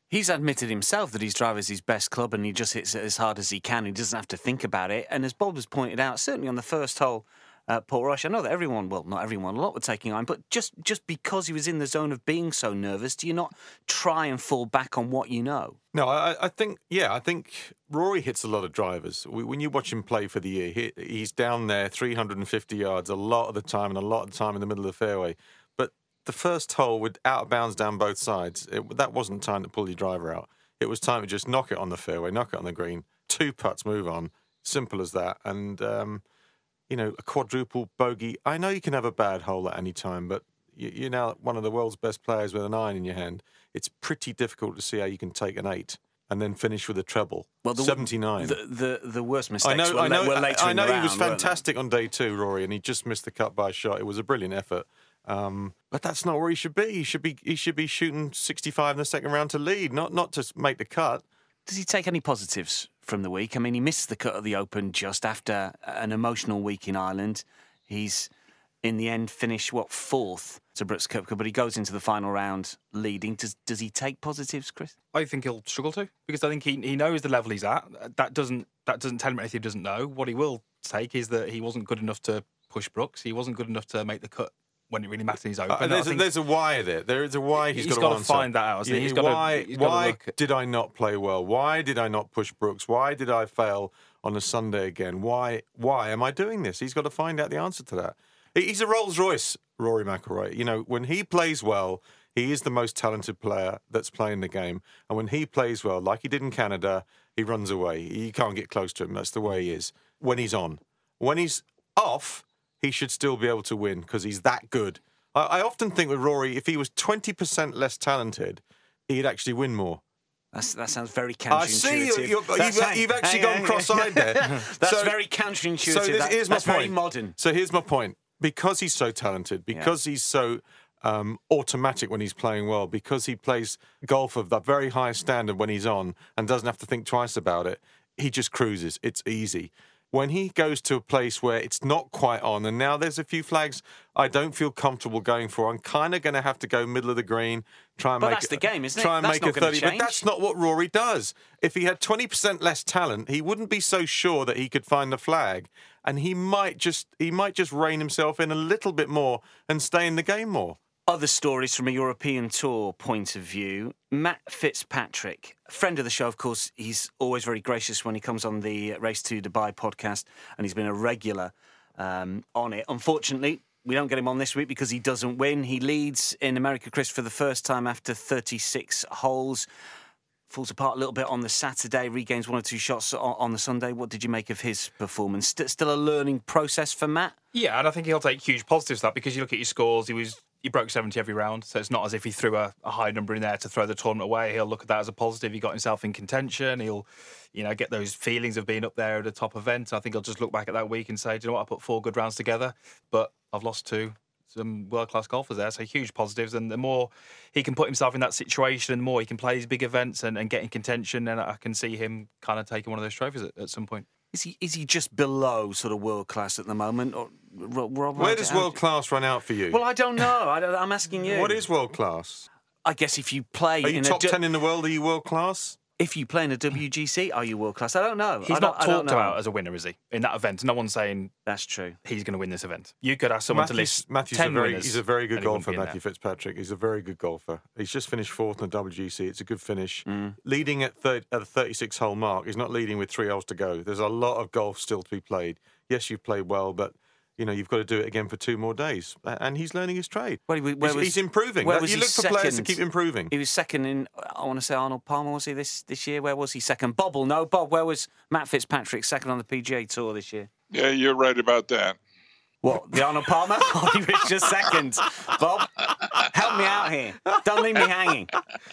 [SPEAKER 2] He's admitted himself that his drive is his best club and he just hits it as hard as he can. He doesn't have to think about it. And as Bob has pointed out, certainly on the first hole, uh, Paul Rush, I know that everyone, well, not everyone, a lot were taking iron, but just, just because he was in the zone of being so nervous, do you not try and fall back on what you know?
[SPEAKER 4] No, I, I think, yeah, I think Rory hits a lot of drivers. When you watch him play for the year, he, he's down there three hundred fifty yards a lot of the time and a lot of the time in the middle of the fairway. But the first hole with out of bounds down both sides, it, that wasn't time to pull your driver out. It was time to just knock it on the fairway, knock it on the green, two putts, move on. Simple as that. And, um, you know, a quadruple bogey. I know you can have a bad hole at any time, but you, you're now one of the world's best players with an iron in your hand. It's pretty difficult to see how you can take an eight and then finish with a treble. Well, the, seventy-nine.
[SPEAKER 2] The, the the worst mistakes
[SPEAKER 4] I know,
[SPEAKER 2] were,
[SPEAKER 4] I know,
[SPEAKER 2] were later
[SPEAKER 4] I
[SPEAKER 2] in
[SPEAKER 4] know
[SPEAKER 2] the
[SPEAKER 4] he was
[SPEAKER 2] round, weren't
[SPEAKER 4] fantastic on day two, Rory, and he just missed the cut by a shot. It was a brilliant effort. Um, but that's not where he should be. He should be he should be shooting sixty-five in the second round to lead, not not to make the cut.
[SPEAKER 2] Does he take any positives from the week? I mean, he missed the cut at the Open just after an emotional week in Ireland. He's, in the end, finished, what, fourth to Brooks Koepka, but he goes into the final round leading. Does does he take positives, Chris?
[SPEAKER 5] I think he'll struggle to, because I think he he knows the level he's at. That doesn't that doesn't tell him anything he doesn't know. What he will take is that he wasn't good enough to push Brooks. He wasn't good enough to make the cut when it really mattered in his Open.
[SPEAKER 4] Uh, there's, a, there's a why there. There is a why he's,
[SPEAKER 5] he's
[SPEAKER 4] got,
[SPEAKER 5] got
[SPEAKER 4] to,
[SPEAKER 5] to
[SPEAKER 4] answer.
[SPEAKER 5] find that out.
[SPEAKER 4] Yeah,
[SPEAKER 5] he's
[SPEAKER 4] why
[SPEAKER 5] got to, he's got
[SPEAKER 4] why
[SPEAKER 5] to look.
[SPEAKER 4] did I not play well? Why did I not push Brooks? Why did I fail on a Sunday again? Why why am I doing this? He's got to find out the answer to that. He's a Rolls Royce, Rory McIlroy. You know, when he plays well, he is the most talented player that's playing the game. And when he plays well, like he did in Canada, he runs away. You can't get close to him. That's the way he is. When he's on. When he's off, he should still be able to win because he's that good. I, I often think with Rory, if he was twenty percent less talented, he'd actually win more.
[SPEAKER 2] That's, that sounds very counterintuitive.
[SPEAKER 4] I see you, you're, you've, you've actually gone cross-eyed there.
[SPEAKER 2] That's
[SPEAKER 4] so,
[SPEAKER 2] very counterintuitive.
[SPEAKER 4] So this,
[SPEAKER 2] that,
[SPEAKER 4] here's my
[SPEAKER 2] that's
[SPEAKER 4] point.
[SPEAKER 2] very modern.
[SPEAKER 4] So here's my point. Because he's so talented, because yeah. he's so um, automatic when he's playing well, because he plays golf of the very highest standard when he's on and doesn't have to think twice about it, he just cruises. It's easy. When he goes to a place where it's not quite on, and now there's a few flags I don't feel comfortable going for, I'm kind of going to have to go middle of the green, try and
[SPEAKER 2] but
[SPEAKER 4] make
[SPEAKER 2] that's
[SPEAKER 4] it,
[SPEAKER 2] the game, isn't it?
[SPEAKER 4] Try and
[SPEAKER 2] that's
[SPEAKER 4] make a thirty.
[SPEAKER 2] Change.
[SPEAKER 4] But that's not what Rory does. If he had twenty percent less talent, he wouldn't be so sure that he could find the flag, and he might just he might just rein himself in a little bit more and stay in the game more.
[SPEAKER 2] Other stories from a European Tour point of view. Matt Fitzpatrick, a friend of the show, of course, he's always very gracious when he comes on the Race to Dubai podcast, and he's been a regular um, on it. Unfortunately, we don't get him on this week because he doesn't win. He leads in America, Chris, for the first time after thirty-six holes. Falls apart a little bit on the Saturday, regains one or two shots on the Sunday. What did you make of his performance? St- still a learning process for Matt?
[SPEAKER 5] Yeah, and I think he'll take huge positives to that, because you look at his scores, he was he broke seventy every round, so it's not as if he threw a, a high number in there to throw the tournament away. He'll look at that as a positive. He got himself in contention. He'll, you know, get those feelings of being up there at a top event. I think he'll just look back at that week and say, do you know what, I put four good rounds together, but I've lost two. Some world-class golfers there, so huge positives. And the more he can put himself in that situation, the more he can play these big events and, and get in contention, and I can see him kind of taking one of those trophies at, at some point.
[SPEAKER 2] Is he is he just below sort of world-class at the moment? Or, Rob,
[SPEAKER 4] Where does world-class run out for you?
[SPEAKER 2] Well, I don't know. I don't, I'm asking you.
[SPEAKER 4] What is world-class?
[SPEAKER 2] I guess if you play...
[SPEAKER 4] Are you
[SPEAKER 2] in
[SPEAKER 4] top
[SPEAKER 2] a,
[SPEAKER 4] ten in the world, are you world-class?
[SPEAKER 2] If you play in a W G C, are you world-class? I don't know.
[SPEAKER 5] He's
[SPEAKER 2] I
[SPEAKER 5] not
[SPEAKER 2] don't,
[SPEAKER 5] talked
[SPEAKER 2] I don't
[SPEAKER 5] about as a winner, is he? In that event, no one's saying
[SPEAKER 2] that's true.
[SPEAKER 5] He's going to win this event. You could ask someone
[SPEAKER 4] Matthew's,
[SPEAKER 5] to list
[SPEAKER 4] Matthew's
[SPEAKER 5] ten
[SPEAKER 4] a very,
[SPEAKER 5] winners.
[SPEAKER 4] He's a very good
[SPEAKER 5] and he wouldn't
[SPEAKER 4] golfer,
[SPEAKER 5] be in
[SPEAKER 4] Matthew
[SPEAKER 5] there.
[SPEAKER 4] Fitzpatrick. He's a very good golfer. He's just finished fourth in the W G C. It's a good finish.
[SPEAKER 2] Mm.
[SPEAKER 4] Leading at, thirty, at a thirty-six hole mark. He's not leading with three holes to go. There's a lot of golf still to be played. Yes, you've played well, but you know you've got to do it again for two more days. And he's learning his trade.
[SPEAKER 2] Where, where
[SPEAKER 4] he's,
[SPEAKER 2] was,
[SPEAKER 4] he's improving.
[SPEAKER 2] Where was
[SPEAKER 4] you
[SPEAKER 2] he
[SPEAKER 4] look for
[SPEAKER 2] second?
[SPEAKER 4] players to keep improving.
[SPEAKER 2] He was second in, I want to say Arnold Palmer, was he this, this year? Where was he second? Bob will know. Bob, where was Matt Fitzpatrick second on the P G A Tour this year?
[SPEAKER 6] Yeah, you're right about that.
[SPEAKER 2] What, the Arnold Palmer? Or he was just second? Bob, help me out here. Don't leave me hanging.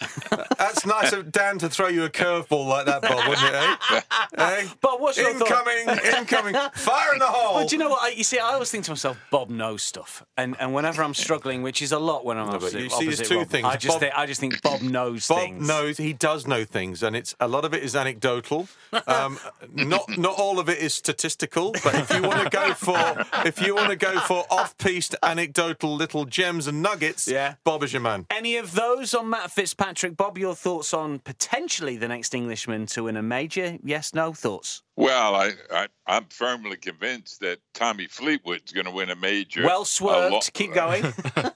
[SPEAKER 4] That's nice of Dan to throw you a curveball like that, Bob, wouldn't it, eh? eh?
[SPEAKER 2] Bob, what's your
[SPEAKER 4] incoming,
[SPEAKER 2] thought?
[SPEAKER 4] incoming, fire in the hole.
[SPEAKER 2] Well, do you know what? I, you see, I always think to myself, Bob knows stuff. And and whenever I'm struggling, which is a lot when I'm
[SPEAKER 4] no,
[SPEAKER 2] opposite,
[SPEAKER 4] you see, there's two
[SPEAKER 2] Rob,
[SPEAKER 4] things.
[SPEAKER 2] I just,
[SPEAKER 4] Bob,
[SPEAKER 2] think, I just think Bob knows
[SPEAKER 4] Bob
[SPEAKER 2] things.
[SPEAKER 4] knows, he does know things, and it's a lot of it is anecdotal. Um, not not all of it is statistical, but if you want to go for if you want to go for off-piste anecdotal little gems and nuggets,
[SPEAKER 2] yeah.
[SPEAKER 4] Bob Bob is your man.
[SPEAKER 2] Any of those on Matt Fitzpatrick? Bob, your thoughts on potentially the next Englishman to win a major? Yes, no thoughts?
[SPEAKER 6] Well, I, I, I'm firmly convinced that Tommy Fleetwood's going to win a major.
[SPEAKER 2] Well swerved.
[SPEAKER 6] Lo-
[SPEAKER 2] Keep going.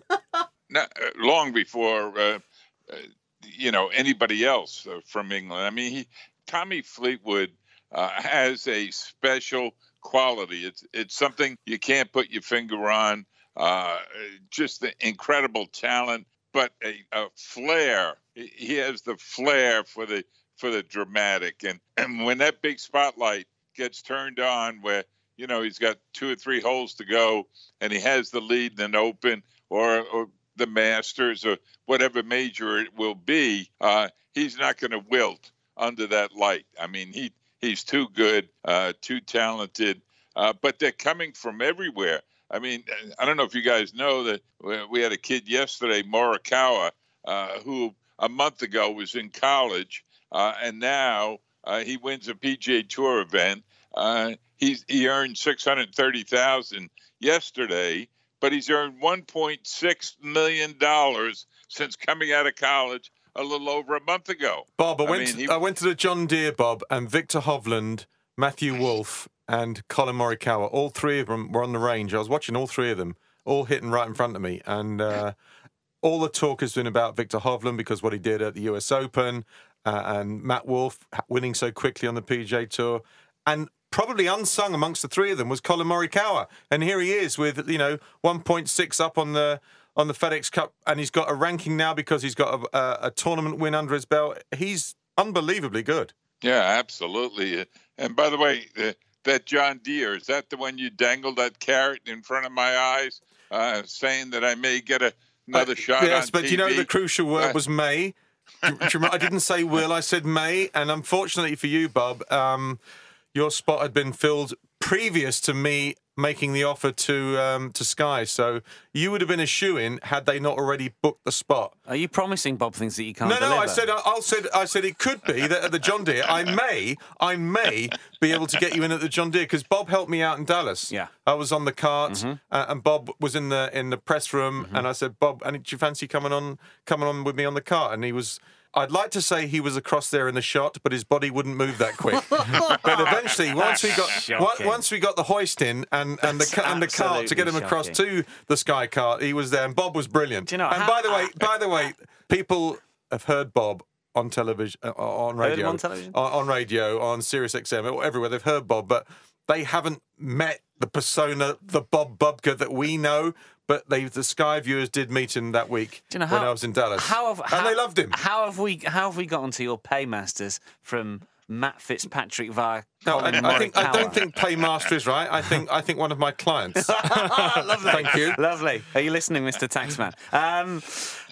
[SPEAKER 6] no, long before, uh, uh, you know, anybody else uh, from England. I mean, he, Tommy Fleetwood uh, has a special quality. It's it's something you can't put your finger on. Uh, just the incredible talent, but a, a flair. He has the flair for the for the dramatic, and and when that big spotlight gets turned on, where you know he's got two or three holes to go, and he has the lead in an Open or or the Masters or whatever major it will be, uh, he's not going to wilt under that light. I mean, he he's too good, uh, too talented, uh, but they're coming from everywhere. I mean, I don't know if you guys know that we had a kid yesterday, Morikawa, uh, who a month ago was in college, uh, and now uh, he wins a P G A Tour event. Uh, he's, he earned six hundred thirty thousand dollars yesterday, but he's earned one point six million dollars since coming out of college a little over a month ago.
[SPEAKER 4] Bob, I,
[SPEAKER 6] I
[SPEAKER 4] went,
[SPEAKER 6] mean,
[SPEAKER 4] to,
[SPEAKER 6] he,
[SPEAKER 4] I went to the John Deere, Bob, and Victor Hovland, Matthew Wolff, and Colin Morikawa, all three of them were on the range. I was watching all three of them, all hitting right in front of me. And uh, all the talk has been about Victor Hovland because what he did at the U S Open, uh, and Matt Wolff winning so quickly on the P G A Tour. And probably unsung amongst the three of them was Colin Morikawa. And here he is with, you know, one point six up on the on the FedEx Cup, and he's got a ranking now because he's got a, a, a tournament win under his belt. He's unbelievably good.
[SPEAKER 6] Yeah, absolutely. And by the way, uh, that John Deere, is that the one you dangled that carrot in front of my eyes, uh, saying that I may get a, another
[SPEAKER 4] uh,
[SPEAKER 6] shot
[SPEAKER 4] yes,
[SPEAKER 6] on
[SPEAKER 4] but
[SPEAKER 6] T V?
[SPEAKER 4] You know the crucial word
[SPEAKER 6] Uh,
[SPEAKER 4] was may. Do, do you remember? I didn't say will, I said may. And unfortunately for you, Bob, um, your spot had been filled previous to me making the offer to um, to Sky. So you would have been a shoo-in had they not already booked the spot.
[SPEAKER 2] Are you promising, Bob, things that you can't
[SPEAKER 4] No,
[SPEAKER 2] deliver?
[SPEAKER 4] no, I said, I, I said, I said it could be that at the John Deere, I may, I may be able to get you in at the John Deere because Bob helped me out in Dallas.
[SPEAKER 2] Yeah,
[SPEAKER 4] I was on the cart,
[SPEAKER 2] mm-hmm.
[SPEAKER 4] uh, and Bob was in the in the press room,
[SPEAKER 2] mm-hmm.
[SPEAKER 4] and I said, Bob, and do you fancy coming on, coming on with me on the cart? And he was. I'd like to say he was across there in the shot, but his body wouldn't move that quick. But eventually, once we got once we got the hoist in and, and the and the cart to get him across
[SPEAKER 2] shocking.
[SPEAKER 4] to the Sky cart, he was there, and Bob was brilliant.
[SPEAKER 2] Do you know,
[SPEAKER 4] and
[SPEAKER 2] how,
[SPEAKER 4] by the way, by the way, people have heard Bob on television, uh, on radio,
[SPEAKER 2] on television,
[SPEAKER 4] on, on radio, on Sirius X M, everywhere. They've heard Bob, but they haven't met the persona, the Bob Bubka that we know. But they, the Sky viewers did meet him that week
[SPEAKER 2] Do you know
[SPEAKER 4] when
[SPEAKER 2] how,
[SPEAKER 4] I was in Dallas,
[SPEAKER 2] how have,
[SPEAKER 4] and
[SPEAKER 2] how,
[SPEAKER 4] they loved him.
[SPEAKER 2] How have we? How have we got onto your paymasters from Matt Fitzpatrick via
[SPEAKER 4] No,
[SPEAKER 2] Colin
[SPEAKER 4] I, I, think, I don't
[SPEAKER 2] Morikawa?
[SPEAKER 4] think Paymaster is right. I think I think one of my clients.
[SPEAKER 2] Lovely.
[SPEAKER 4] Thank you.
[SPEAKER 2] Lovely. Are you listening, Mister Taxman? Um,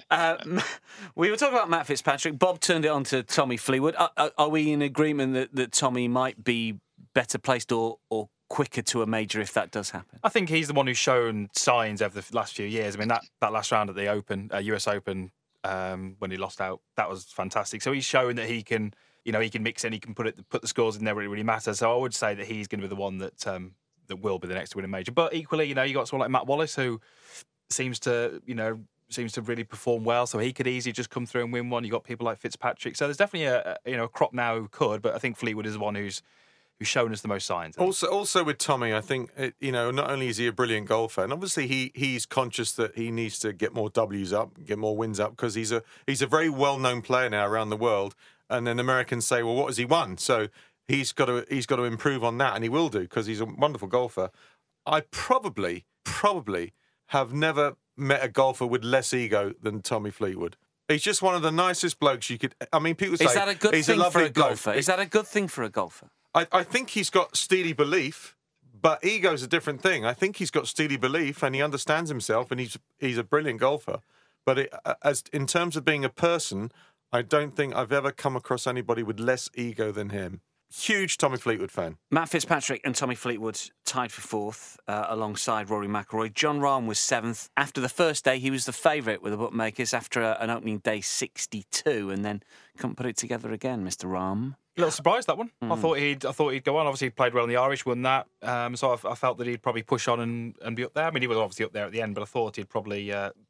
[SPEAKER 2] uh, we were talking about Matt Fitzpatrick. Bob turned it on to Tommy Fleetwood. Are, are, are we in agreement that, that Tommy might be better placed or, or quicker to a major if that does happen?
[SPEAKER 5] I think he's the one who's shown signs over the last few years. I mean, that, that last round at the Open, uh, U S Open, um, when he lost out, that was fantastic. So he's shown that he can, you know, he can mix in, he can put it, put the scores in there where it really matters. So I would say that he's going to be the one that um, that will be the next to win a major. But equally, you know, you got someone like Matt Wallace who seems to, you know, seems to really perform well. So he could easily just come through and win one. You got people like Fitzpatrick. So there's definitely a, a you know a crop now who could. But I think Fleetwood is the one who's who's shown us the most signs.
[SPEAKER 4] Also, also with Tommy, I think it, you know not only is he a brilliant golfer, and obviously he he's conscious that he needs to get more W's up, get more wins up, because he's a he's a very well known player now around the world. And then Americans say, well, what has he won? So he's got to he's got to improve on that, and he will do because he's a wonderful golfer. I probably probably have never met a golfer with less ego than Tommy Fleetwood. He's just one of the nicest blokes you could. I mean, people say
[SPEAKER 2] Is that a good
[SPEAKER 4] he's
[SPEAKER 2] thing
[SPEAKER 4] a
[SPEAKER 2] for
[SPEAKER 4] lovely
[SPEAKER 2] a golfer?
[SPEAKER 4] bloke.
[SPEAKER 2] Is that a good thing for a golfer?
[SPEAKER 4] I, I think he's got steely belief, but ego's a different thing. I think he's got steely belief and he understands himself, and he's he's a brilliant golfer. But it, as in terms of being a person, I don't think I've ever come across anybody with less ego than him. Huge Tommy Fleetwood fan.
[SPEAKER 2] Matt Fitzpatrick and Tommy Fleetwood tied for fourth uh, alongside Rory McIlroy. John Rahm was seventh. After the first day, he was the favourite with the bookmakers after a, an opening day sixty-two, and then couldn't put it together again, Mister Rahm.
[SPEAKER 5] A little surprised that one. Mm. I thought he'd, I thought he'd go on. Obviously, he played well in the Irish, won that. Um, so I, I felt that he'd probably push on and, and be up there. I mean, he was obviously up there at the end, but I thought he'd probably uh,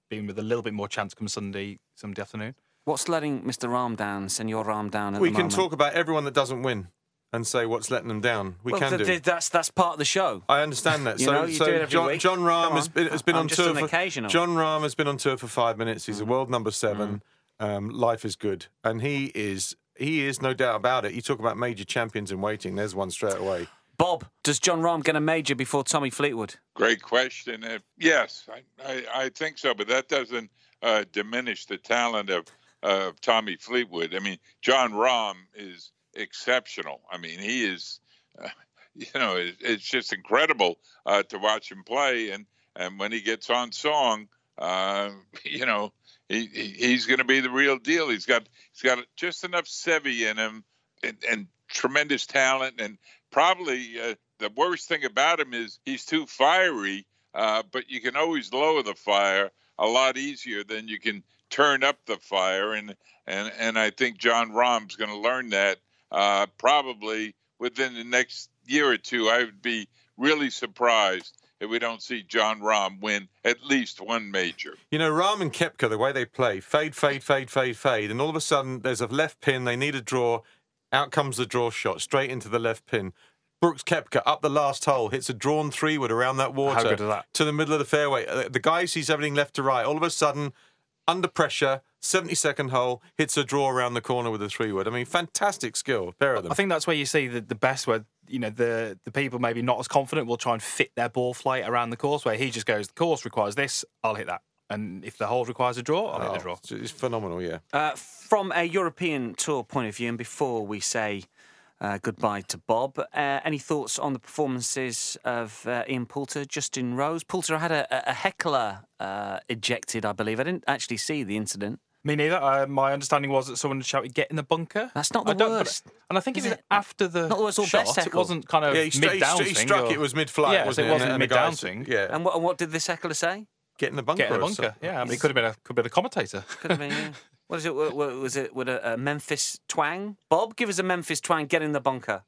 [SPEAKER 5] been with a little bit more chance come Sunday, Sunday afternoon.
[SPEAKER 2] What's letting Mister Rahm down, Senor Rahm down at
[SPEAKER 4] We
[SPEAKER 2] the
[SPEAKER 4] can
[SPEAKER 2] moment?
[SPEAKER 4] talk about everyone that doesn't win and say what's letting them down. We
[SPEAKER 2] well,
[SPEAKER 4] can
[SPEAKER 2] th-
[SPEAKER 4] do.
[SPEAKER 2] th- That's that's part of the show.
[SPEAKER 4] I understand that.
[SPEAKER 2] You
[SPEAKER 4] so,
[SPEAKER 2] know, you
[SPEAKER 4] so
[SPEAKER 2] do it every
[SPEAKER 4] John,
[SPEAKER 2] week.
[SPEAKER 4] John Rahm
[SPEAKER 2] Come
[SPEAKER 4] has
[SPEAKER 2] on.
[SPEAKER 4] been, has been
[SPEAKER 2] I'm
[SPEAKER 4] on
[SPEAKER 2] just
[SPEAKER 4] tour
[SPEAKER 2] an
[SPEAKER 4] for
[SPEAKER 2] occasional.
[SPEAKER 4] John Rahm has been on tour for five minutes. He's
[SPEAKER 2] Mm.
[SPEAKER 4] a world number seven. Mm. Um, life is good, and he is he is no doubt about it. You talk about major champions in waiting. There's one straight away.
[SPEAKER 2] Bob, does John Rahm get a major before Tommy Fleetwood?
[SPEAKER 6] Great question. Uh, yes, I, I, I think so, but that doesn't uh, diminish the talent of uh, Tommy Fleetwood. I mean, John Rahm is exceptional. I mean, he is, uh, you know, it, it's just incredible uh, to watch him play. And, and when he gets on song, uh, you know, he, he he's going to be the real deal. He's got he's got just enough sevy in him and, and tremendous talent. And probably uh, the worst thing about him is he's too fiery, uh, but you can always lower the fire a lot easier than you can turn up the fire. And and, and I think John Rahm's going to learn that uh, probably within the next year or two. I would be really surprised if we don't see John Rahm win at least one major.
[SPEAKER 4] You know, Rahm and Koepka, the way they play, fade, fade, fade, fade, fade, and all of a sudden there's a left pin. They need a draw. Out comes the draw shot straight into the left pin. Brooks Koepka up the last hole hits a drawn three wood around that water.
[SPEAKER 5] How good is that?
[SPEAKER 4] To the middle of the fairway. Uh, The guy sees everything left to right. All of a sudden, under pressure, seventy-second hole, hits a draw around the corner with a three wood. I mean, fantastic skill. Pair of them.
[SPEAKER 5] I think that's where you see the, the best, where you know the the people maybe not as confident will try and fit their ball flight around the course, where he just goes, the course requires this, I'll hit that. And if the hole requires a draw, I'll hit the draw.
[SPEAKER 4] Oh, it's phenomenal, yeah.
[SPEAKER 2] Uh, from a European Tour point of view, and before we say uh, goodbye to Bob, uh, any thoughts on the performances of uh, Ian Poulter, Justin Rose? Poulter had a, a heckler uh, ejected, I believe. I didn't actually see the incident.
[SPEAKER 5] Me neither. Uh, my understanding was that someone shouted, "Get in the bunker."
[SPEAKER 2] That's not the
[SPEAKER 5] I don't- but-
[SPEAKER 2] worst.
[SPEAKER 5] And I think
[SPEAKER 2] Is
[SPEAKER 5] it was
[SPEAKER 2] it?
[SPEAKER 5] after the
[SPEAKER 2] Not the worst or
[SPEAKER 5] shot.
[SPEAKER 2] best
[SPEAKER 5] It
[SPEAKER 2] heckle?
[SPEAKER 5] wasn't kind of
[SPEAKER 4] Yeah, he, st-
[SPEAKER 5] mid
[SPEAKER 4] he, st- he struck
[SPEAKER 5] or-
[SPEAKER 4] it was mid-flight,
[SPEAKER 5] Yeah, so
[SPEAKER 4] wasn't
[SPEAKER 5] it
[SPEAKER 4] it?
[SPEAKER 5] wasn't
[SPEAKER 4] And the guy-
[SPEAKER 5] mid-downsing.
[SPEAKER 4] Yeah.
[SPEAKER 2] And what, what did this heckler say?
[SPEAKER 4] Get in the bunker.
[SPEAKER 5] Get in the
[SPEAKER 4] or
[SPEAKER 5] bunker.
[SPEAKER 4] something.
[SPEAKER 5] Yeah, I mean, it could have been a could have been a commentator.
[SPEAKER 2] Could have been, yeah. What is it? What, what, was it with a, a Memphis twang? Bob, give us a Memphis twang. Get in the bunker.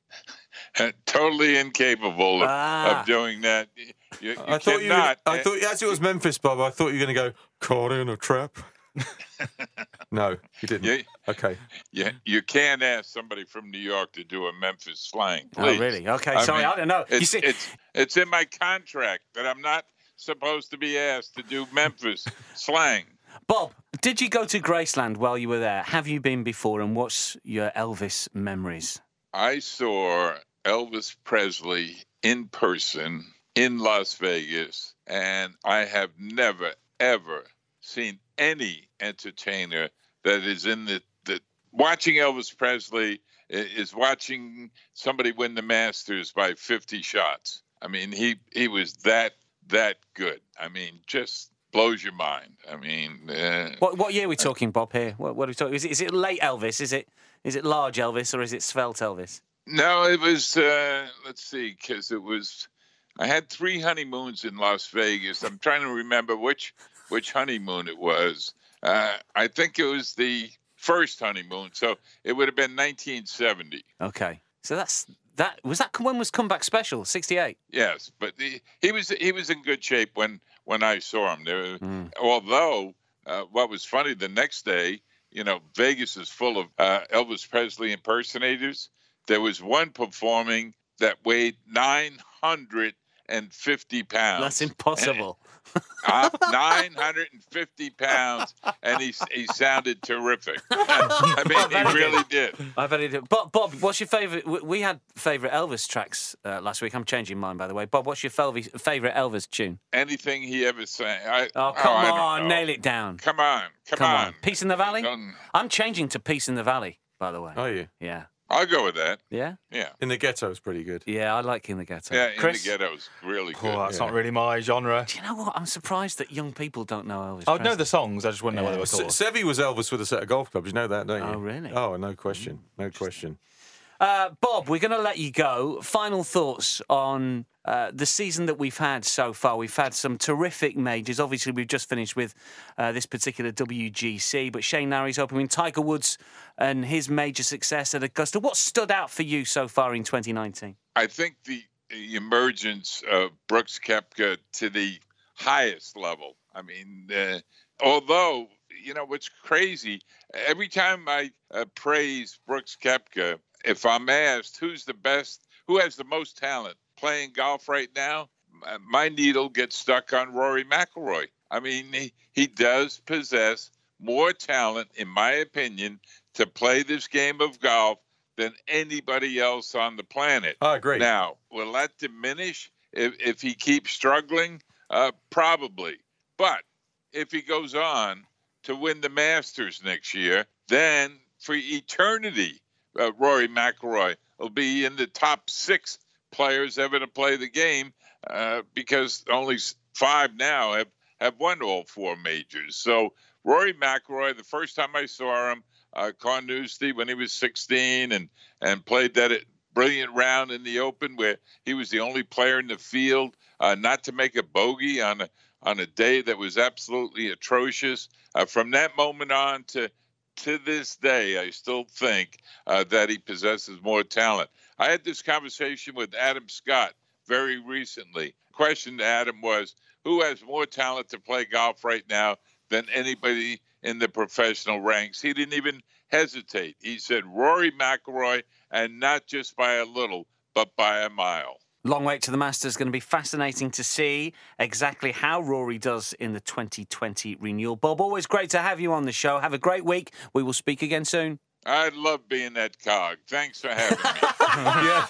[SPEAKER 6] Totally incapable of,
[SPEAKER 2] Ah.
[SPEAKER 6] of doing that. You, you
[SPEAKER 4] I thought you. Were,
[SPEAKER 6] cannot.
[SPEAKER 4] I thought as it was Memphis, Bob. I thought you were going to go caught in a trap. No, you didn't.
[SPEAKER 6] You,
[SPEAKER 4] Okay.
[SPEAKER 6] you, you can't ask somebody from New York to do a Memphis slang.
[SPEAKER 2] Oh,
[SPEAKER 6] Please.
[SPEAKER 2] really? Okay,
[SPEAKER 6] I
[SPEAKER 2] sorry,
[SPEAKER 6] mean,
[SPEAKER 2] I don't know. You
[SPEAKER 6] It's,
[SPEAKER 2] see,
[SPEAKER 6] it's it's in my contract that I'm not supposed to be asked to do Memphis slang.
[SPEAKER 2] Bob, did you go to Graceland while you were there? Have you been before? And what's your Elvis memories?
[SPEAKER 6] I saw Elvis Presley in person in Las Vegas, and I have never, ever seen any entertainer that is in the, the watching Elvis Presley i- is watching somebody win the Masters by fifty shots. I mean, he, he was that, that good. I mean, just blows your mind. I mean, uh,
[SPEAKER 2] What what year are we talking, Bob? Here, what, what are we talking? Is it, is it late Elvis? Is it is it large Elvis or is it svelte Elvis?
[SPEAKER 6] no, it was, uh, let's see, because it was, I had three honeymoons in Las Vegas. I'm trying to remember which which honeymoon it was. Uh, I think it was the first honeymoon, so it would have been nineteen seventy.
[SPEAKER 2] Okay, so that's that. Was that when was Comeback Special? sixty-eight.
[SPEAKER 6] Yes, but he, he was he was in good shape when when I saw him. There,
[SPEAKER 2] Mm.
[SPEAKER 6] although uh, what was funny, the next day, you know, Vegas is full of uh, Elvis Presley impersonators. There was one performing that weighed nine hundred fifty pounds.
[SPEAKER 2] That's impossible.
[SPEAKER 6] uh, nine hundred fifty pounds, and he he sounded terrific. I mean, he really did.
[SPEAKER 2] I've had it. Bob, Bob, what's your favourite? we- We had favourite Elvis tracks uh, last week. I'm changing mine, by the way. Bob, what's your felvi- favourite Elvis tune?
[SPEAKER 6] Anything he ever sang. I,
[SPEAKER 2] Oh, come
[SPEAKER 6] I don't
[SPEAKER 2] on,
[SPEAKER 6] know.
[SPEAKER 2] nail it down.
[SPEAKER 6] Come on, come,
[SPEAKER 2] Come
[SPEAKER 6] on.
[SPEAKER 2] on. Peace in the Valley?
[SPEAKER 6] Don't-
[SPEAKER 2] I'm changing to Peace in the Valley, by the way.
[SPEAKER 4] Are you?
[SPEAKER 2] Yeah.
[SPEAKER 6] I'll go with that.
[SPEAKER 2] Yeah?
[SPEAKER 6] Yeah,
[SPEAKER 4] In the ghetto is pretty good.
[SPEAKER 2] Yeah, I like In the Ghetto.
[SPEAKER 6] yeah. In
[SPEAKER 2] Chris?
[SPEAKER 6] the Ghetto is really good.
[SPEAKER 5] Oh, that's
[SPEAKER 4] Yeah.
[SPEAKER 5] not really my genre.
[SPEAKER 2] Do you know what? I'm surprised that young people don't know Elvis
[SPEAKER 5] I would know
[SPEAKER 2] Presley.
[SPEAKER 5] the songs, I just wouldn't know what they were
[SPEAKER 4] Se-
[SPEAKER 5] called.
[SPEAKER 4] Seve was Elvis with a set of golf clubs. You know that, don't you?
[SPEAKER 2] Oh, really?
[SPEAKER 4] Oh, no question. No question.
[SPEAKER 2] Uh, Bob, we're going to let you go. Final thoughts on uh, the season that we've had so far. We've had some terrific majors. Obviously, we've just finished with uh, this particular W G C, but Shane Lowry's opening, Tiger Woods and his major success at Augusta. What stood out for you so far in twenty nineteen?
[SPEAKER 6] I think the, the emergence of Brooks Koepka to the highest level. I mean, uh, although, you know, what's crazy, every time I uh, praise Brooks Koepka, if I'm asked who's the best, who has the most talent playing golf right now, my needle gets stuck on Rory McIlroy. I mean, he, he does possess more talent, in my opinion, to play this game of golf than anybody else on the planet.
[SPEAKER 4] I agree.
[SPEAKER 6] Now, will that diminish if, if he keeps struggling? Uh, probably. But if he goes on to win the Masters next year, then for eternity, uh, Rory McIlroy will be in the top six players ever to play the game uh, because only five now have, have won all four majors. So Rory McIlroy, the first time I saw him, uh, Carnoustie when he was sixteen and, and played that brilliant round in the Open where he was the only player in the field uh, not to make a bogey on a on a day that was absolutely atrocious. Uh, from that moment on to to this day, I still think uh, that he possesses more talent. I had this conversation with Adam Scott very recently. The question to Adam was, who has more talent to play golf right now than anybody in the professional ranks? He didn't even hesitate. He said Rory McIlroy, and not just by a little, but by a mile.
[SPEAKER 2] Long wait to the Masters. Going to be fascinating to see exactly how Rory does in the twenty twenty renewal. Bob, always great to have you on the show. Have a great week. We will speak again soon.
[SPEAKER 6] I love being that cog. Thanks for having me.
[SPEAKER 4] Yeah.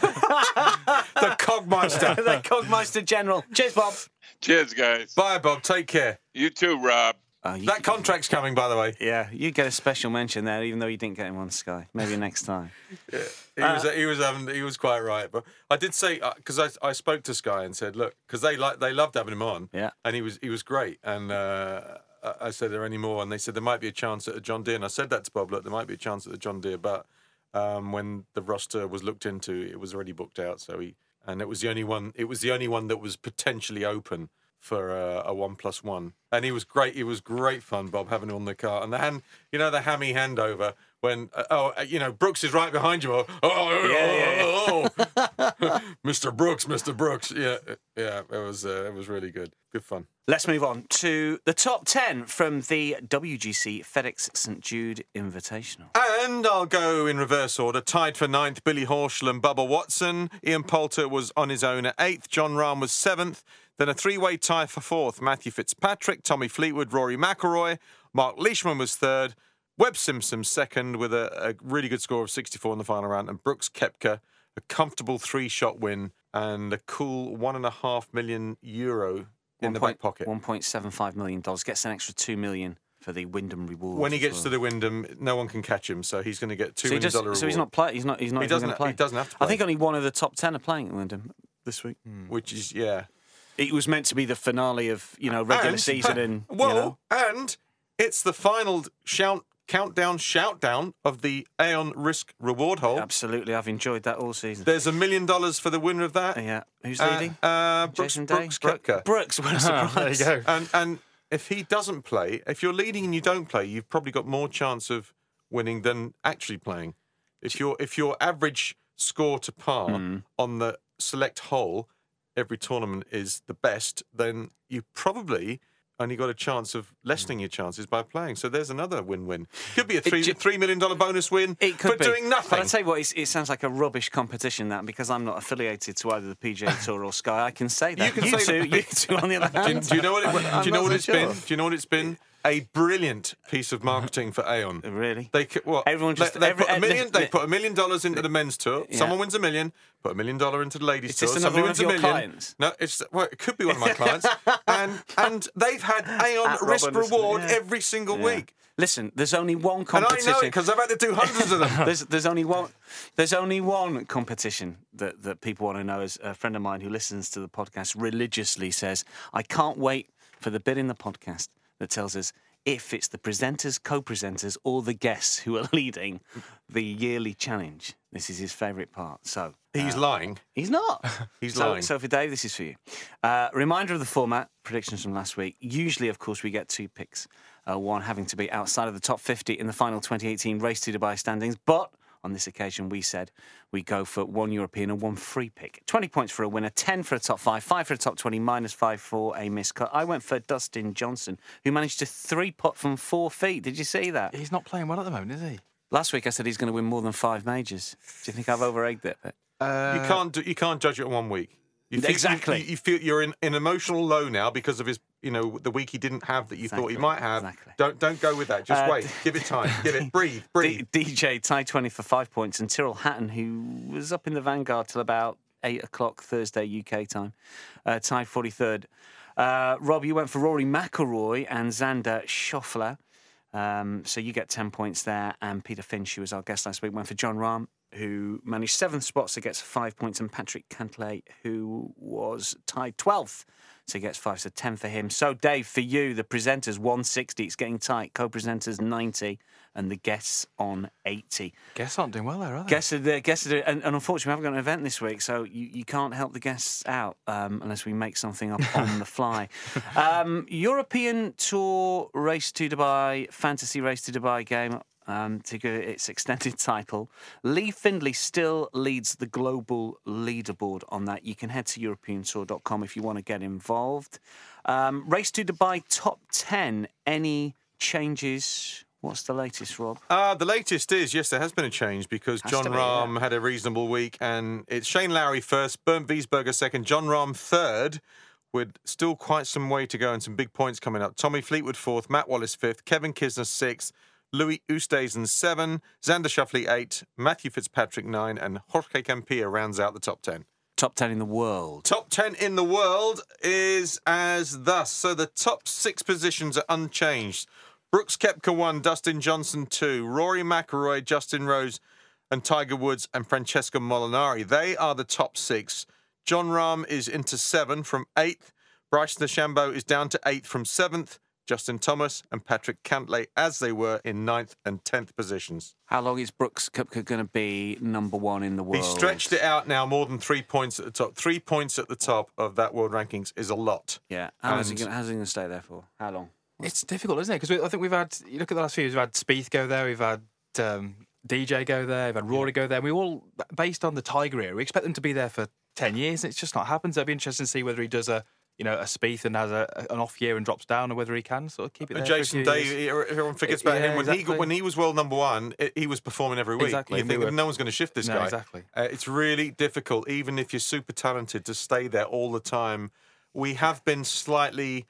[SPEAKER 4] The Cogmeister.
[SPEAKER 2] The Cogmeister General. Cheers, Bob.
[SPEAKER 6] Cheers, guys.
[SPEAKER 4] Bye, Bob. Take care.
[SPEAKER 6] You too, Rob.
[SPEAKER 2] Oh, you,
[SPEAKER 4] That contract's coming, by the way.
[SPEAKER 2] yeah, you get a special mention there, even though you didn't get him on Sky. Maybe next time.
[SPEAKER 4] Yeah, he was he was having he was quite right, but I did say because I I spoke to Sky and said, look, because they like they loved having him on,
[SPEAKER 2] Yeah.
[SPEAKER 4] and he was he was great, and uh, I said, are there any more? And they said there might be a chance at a John Deere, and I said that to Bob, look, there might be a chance at the John Deere, but um, when the roster was looked into, it was already booked out, so he and it was the only one it was the only one that was potentially open for a, a one plus one, and he was great. It was great fun, Bob, having him on the car, and the hand, you know, the hammy handover when uh, oh, uh, you know, Brooks is right behind you. Oh, oh,
[SPEAKER 2] Yeah, yeah,
[SPEAKER 4] oh, oh, oh. Mister Brooks, Mister Brooks. Yeah, yeah, it was uh, it was really good, good fun.
[SPEAKER 2] Let's move on to the top ten from the W G C FedEx Saint Jude Invitational.
[SPEAKER 4] And I'll go in reverse order. Tied for ninth, Billy Horschel and Bubba Watson. Ian Poulter was on his own at eighth. John Rahm was seventh. Then a three-way tie for fourth. Matthew Fitzpatrick, Tommy Fleetwood, Rory McIlroy. Mark Leishman was third. Webb Simpson second with a, a really good score of sixty-four in the final round. And Brooks Koepka, a comfortable three-shot win and a cool one and a half million euro in the back pocket.
[SPEAKER 2] one point seven five million dollars. Gets an extra two million dollars for the Wyndham reward.
[SPEAKER 4] When he
[SPEAKER 2] as
[SPEAKER 4] gets
[SPEAKER 2] well.
[SPEAKER 4] to the Wyndham, no one can catch him, so he's going to get two
[SPEAKER 2] so he
[SPEAKER 4] million
[SPEAKER 2] just,
[SPEAKER 4] dollar reward.
[SPEAKER 2] So he's not play. He's not. He's not
[SPEAKER 4] He
[SPEAKER 2] even
[SPEAKER 4] doesn't.
[SPEAKER 2] going to play.
[SPEAKER 4] He doesn't have to play.
[SPEAKER 2] I think only one of the top ten are playing at Wyndham this week.
[SPEAKER 4] Which is yeah.
[SPEAKER 2] It was meant to be the finale of you know regular
[SPEAKER 4] And-
[SPEAKER 2] season and
[SPEAKER 4] well,
[SPEAKER 2] you know,
[SPEAKER 4] and it's the final shout countdown shout down of the Aon Risk Reward Hole.
[SPEAKER 2] absolutely. I've enjoyed that all season.
[SPEAKER 4] There's a million dollars for the winner of that.
[SPEAKER 2] Yeah, who's
[SPEAKER 4] Uh,
[SPEAKER 2] leading?
[SPEAKER 4] Uh, Brooks,
[SPEAKER 2] Jason Day.
[SPEAKER 4] Brooks Koepka.
[SPEAKER 2] Brooks. What a surprise!
[SPEAKER 5] There you go.
[SPEAKER 4] And and if he doesn't play, if you're leading and you don't play, you've probably got more chance of winning than actually playing. If your if your average score to par
[SPEAKER 2] Mm.
[SPEAKER 4] on the select hole every tournament is the best, then you probably only got a chance of lessening your chances by playing. So there's another win-win. Could be a three
[SPEAKER 2] ju-
[SPEAKER 4] three million dollar bonus win
[SPEAKER 2] It could
[SPEAKER 4] for
[SPEAKER 2] be.
[SPEAKER 4] doing nothing.
[SPEAKER 2] But I tell you what, it's, it sounds like a rubbish competition that because I'm not affiliated to either the P G A Tour or Sky, I can say that.
[SPEAKER 4] You can
[SPEAKER 2] you
[SPEAKER 4] say
[SPEAKER 2] two,
[SPEAKER 4] that.
[SPEAKER 2] you two on the other
[SPEAKER 4] do, you,
[SPEAKER 2] hand.
[SPEAKER 4] do you know what? It, do
[SPEAKER 2] I'm
[SPEAKER 4] you know
[SPEAKER 2] not
[SPEAKER 4] what
[SPEAKER 2] so
[SPEAKER 4] it's
[SPEAKER 2] sure.
[SPEAKER 4] been? Do you know what it's been? A brilliant piece of marketing for Aon.
[SPEAKER 2] Really?
[SPEAKER 4] They c- what?
[SPEAKER 2] Everyone just-
[SPEAKER 4] they, they
[SPEAKER 2] every-
[SPEAKER 4] put a
[SPEAKER 2] uh,
[SPEAKER 4] million.
[SPEAKER 2] li-
[SPEAKER 4] They
[SPEAKER 2] li-
[SPEAKER 4] put a million dollars into the men's tour.
[SPEAKER 2] Yeah.
[SPEAKER 4] Someone wins a million. Put a million dollar into the ladies'
[SPEAKER 2] Is
[SPEAKER 4] tour.
[SPEAKER 2] this another
[SPEAKER 4] Somebody
[SPEAKER 2] one
[SPEAKER 4] wins
[SPEAKER 2] of
[SPEAKER 4] a
[SPEAKER 2] your
[SPEAKER 4] million.
[SPEAKER 2] clients?
[SPEAKER 4] No, it's well, it could be one of my clients. and and they've had Aon
[SPEAKER 2] At
[SPEAKER 4] Risk
[SPEAKER 2] Robin,
[SPEAKER 4] Reward
[SPEAKER 2] yeah.
[SPEAKER 4] every single
[SPEAKER 2] Yeah.
[SPEAKER 4] week.
[SPEAKER 2] Listen, there's only one
[SPEAKER 4] And I
[SPEAKER 2] competition.
[SPEAKER 4] know it because I've had to do hundreds of them.
[SPEAKER 2] There's, there's only one. There's only one competition that, that people want to know. As a friend of mine who listens to the podcast religiously says, "I can't wait for the bit in the podcast that tells us if it's the presenters, co-presenters, or the guests who are leading the yearly challenge." This is his favourite part. So
[SPEAKER 4] He's
[SPEAKER 2] uh,
[SPEAKER 4] lying.
[SPEAKER 2] He's not.
[SPEAKER 4] He's
[SPEAKER 2] so,
[SPEAKER 4] lying.
[SPEAKER 2] So for Dave, this is for you. Uh, reminder of the format, predictions from last week. Usually, of course, we get two picks. Uh, one having to be outside of the top fifty in the final twenty eighteen Race to Dubai standings. But On this occasion, we said we go for one European and one free pick. twenty points for a winner, ten for a top five, five for a top twenty, minus five for a miscut. I went for Dustin Johnson, who managed to three-putt from four feet. Did you see that?
[SPEAKER 5] He's not playing well at the moment, is he?
[SPEAKER 2] Last week I said he's going to win more than five majors. Do you think I've over-egged it?
[SPEAKER 5] Uh,
[SPEAKER 4] you can't do, you can't judge it in one week. You feel,
[SPEAKER 2] Exactly.
[SPEAKER 4] You, you feel you're in an emotional low now because of his, you know, the week he didn't have that you
[SPEAKER 2] Exactly.
[SPEAKER 4] thought he might have.
[SPEAKER 2] Exactly.
[SPEAKER 4] Don't don't go with that. Just
[SPEAKER 2] Uh,
[SPEAKER 4] wait. Give it time. Give it. Breathe. Breathe.
[SPEAKER 2] D- DJ tied twenty for five points, and Tyrrell Hatton, who was up in the vanguard till about eight o'clock Thursday U K time, uh, tied forty-third. Uh, Rob, you went for Rory McIlroy and Xander Schauffele. Um, so you get ten points there. And Peter Finch, who was our guest last week, went for John Rahm, who managed seventh spot, so gets five points, and Patrick Cantlay, who was tied twelfth, so he gets five, so ten for him. So, Dave, for you, the presenters, one sixty, it's getting tight. Co-presenters, ninety, and the guests on eighty.
[SPEAKER 5] Guests aren't doing well there, are they?
[SPEAKER 2] Guests are there, guests are there, and, and unfortunately, we haven't got an event this week, so you, you can't help the guests out um, unless we make something up on the fly. Um, European Tour Race to Dubai, Fantasy Race to Dubai game. Um, to give it its extended title. Lee Findlay still leads the global leaderboard on that. You can head to European Tour dot com if you want to get involved. Um, Race to Dubai top ten. Any changes? What's the latest, Rob?
[SPEAKER 4] Uh, the latest is, yes, there has been a change because
[SPEAKER 2] Has
[SPEAKER 4] John
[SPEAKER 2] to be,
[SPEAKER 4] Rahm
[SPEAKER 2] yeah.
[SPEAKER 4] had a reasonable week, and it's Shane Lowry first, Bernd Wiesberger second, John Rahm third, with still quite some way to go and some big points coming up. Tommy Fleetwood fourth, Matt Wallace fifth, Kevin Kisner sixth, Louis Oosthuizen seven, Xander Schauffele eight, Matthew Fitzpatrick nine, and Jorge Campillo rounds out the top ten.
[SPEAKER 2] Top ten in the world.
[SPEAKER 4] Top ten in the world is as thus. So the top six positions are unchanged. Brooks Koepka one, Dustin Johnson two, Rory McIlroy, Justin Rose, and Tiger Woods and Francesco Molinari. They are the top six. John Rahm is into seven from eighth. Bryce DeChambeau is down to eighth from seventh. Justin Thomas and Patrick Cantlay as they were in ninth and tenth positions.
[SPEAKER 2] How long is Brooks Koepka going to be number one in the world?
[SPEAKER 4] He's stretched it out now more than three points at the top. Three points at the top of that world rankings is a lot.
[SPEAKER 2] Yeah. How long is he
[SPEAKER 4] And-
[SPEAKER 2] going how's he going to stay there for? How long?
[SPEAKER 5] It's difficult, isn't it? Because I think we've had, you look at the last few years, we've had Spieth go there, we've had um, D J go there, we've had Rory go there. And we all, based on the Tiger era, we expect them to be there for ten years. And it's just not happened. So it'd be interesting to see whether he does a, you know, a Spieth and has a, an off year and drops down, or whether he can sort of keep it there.
[SPEAKER 4] And
[SPEAKER 5] for a
[SPEAKER 4] Jason
[SPEAKER 5] few
[SPEAKER 4] Day,
[SPEAKER 5] years.
[SPEAKER 4] everyone forgets about
[SPEAKER 5] Yeah,
[SPEAKER 4] him. When he
[SPEAKER 5] exactly.
[SPEAKER 4] got, when he was world number one, it, he was performing every week.
[SPEAKER 5] Exactly,
[SPEAKER 4] You
[SPEAKER 5] and
[SPEAKER 4] think
[SPEAKER 5] we were-
[SPEAKER 4] no one's going to shift this
[SPEAKER 5] No,
[SPEAKER 4] guy.
[SPEAKER 5] exactly.
[SPEAKER 4] Uh, it's really difficult, even if you're super talented, to stay there all the time. We have been slightly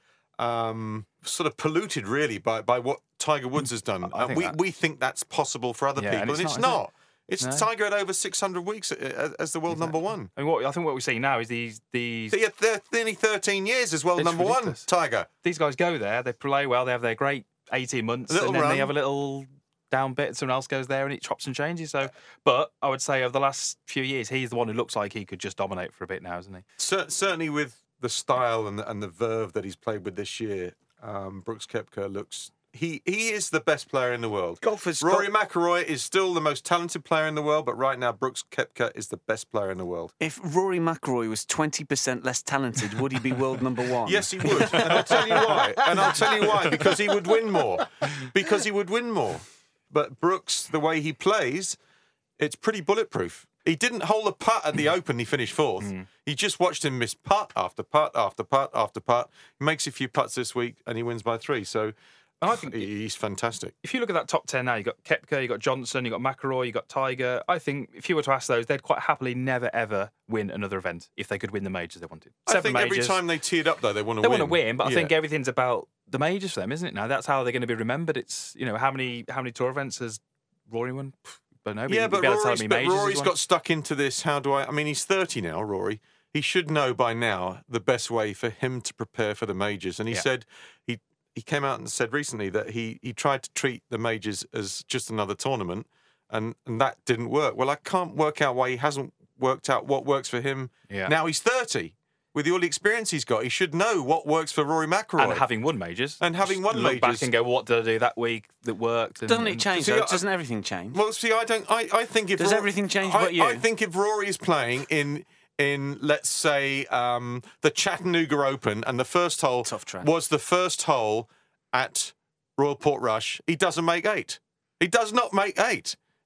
[SPEAKER 4] um, sort of polluted, really, by, by what Tiger Woods has done.
[SPEAKER 5] I
[SPEAKER 4] Uh,
[SPEAKER 5] think
[SPEAKER 4] we
[SPEAKER 5] that-
[SPEAKER 4] we think that's possible for other
[SPEAKER 5] Yeah,
[SPEAKER 4] people,
[SPEAKER 5] and
[SPEAKER 4] and
[SPEAKER 5] it's
[SPEAKER 4] it's,
[SPEAKER 5] not, is
[SPEAKER 4] not. It's
[SPEAKER 5] No.
[SPEAKER 4] Tiger had over six hundred weeks as, as the world number one.
[SPEAKER 5] I mean, what I think what we're seeing now is these these
[SPEAKER 4] So yeah, they're nearly thirteen years as world
[SPEAKER 5] It's
[SPEAKER 4] number
[SPEAKER 5] ridiculous.
[SPEAKER 4] one, Tiger.
[SPEAKER 5] these guys go there, they play well, they have their great eighteen months,
[SPEAKER 4] A little
[SPEAKER 5] and then
[SPEAKER 4] run.
[SPEAKER 5] they have a little down bit, someone else goes there and it chops and changes. So, but I would say over the last few years, he's the one who looks like he could just dominate for a bit now, isn't he?
[SPEAKER 4] Cer- certainly with the style and the, and the verve that he's played with this year, um, Brooks Koepka looks... He he is the best player in the world.
[SPEAKER 2] Golfers-
[SPEAKER 4] Rory McIlroy is still the most talented player in the world, but right now Brooks Koepka is the best player in the world.
[SPEAKER 2] If Rory McIlroy was twenty percent less talented, would he be world number one?
[SPEAKER 4] Yes, he would. And I'll tell you why. And I'll tell you why. Because he would win more. Because he would win more. But Brooks, the way he plays, it's pretty bulletproof. He didn't hold a putt at the Open. He finished fourth.
[SPEAKER 5] Mm.
[SPEAKER 4] He just watched him miss putt after putt after putt after putt. He makes a few putts this week and he wins by three. So
[SPEAKER 5] I think
[SPEAKER 4] he's fantastic.
[SPEAKER 5] if you look at that top ten now, you've got Koepka, you've got Johnson, you've got McIlroy, you've got Tiger. I think if you were to ask those, they'd quite happily never, ever win another event if they could win the majors they wanted.
[SPEAKER 4] I think
[SPEAKER 5] majors,
[SPEAKER 4] every time they teed up, though, they want to
[SPEAKER 5] they
[SPEAKER 4] win.
[SPEAKER 5] want to win, but I
[SPEAKER 4] Yeah.
[SPEAKER 5] think everything's about the majors for them, isn't it? Now that's how they're going to be remembered. It's, you know, how many how many tour events has Rory won? But no,
[SPEAKER 4] Yeah, but Rory's,
[SPEAKER 5] Rory's,
[SPEAKER 4] but Rory's got stuck into this. How do I? I mean, he's thirty now, Rory. He should know by now the best way for him to prepare for the majors. And he
[SPEAKER 5] Yeah.
[SPEAKER 4] said he he came out and said recently that he he tried to treat the majors as just another tournament, and and that didn't work. Well, I can't work out why he hasn't worked out what works for him.
[SPEAKER 5] Yeah.
[SPEAKER 4] Now he's thirty. With all the experience he's got, he should know what works for Rory McIlroy.
[SPEAKER 5] and having won majors,
[SPEAKER 4] And having
[SPEAKER 5] Just
[SPEAKER 4] won
[SPEAKER 5] look back
[SPEAKER 4] majors.
[SPEAKER 5] and go, what did I do that week that worked? And,
[SPEAKER 2] Doesn't it
[SPEAKER 5] and-
[SPEAKER 2] change,
[SPEAKER 4] See,
[SPEAKER 2] though?
[SPEAKER 4] I-
[SPEAKER 2] Doesn't everything change?
[SPEAKER 4] Well, see, I don't. I, I think if
[SPEAKER 2] Does
[SPEAKER 4] Ro-
[SPEAKER 2] everything change
[SPEAKER 4] I,
[SPEAKER 2] but you?
[SPEAKER 4] I think if Rory is playing in in let's say um, the Chattanooga Open, and the first hole
[SPEAKER 2] Tough track.
[SPEAKER 4] was the first hole at Royal Portrush, he doesn't make eight. He does not make eight.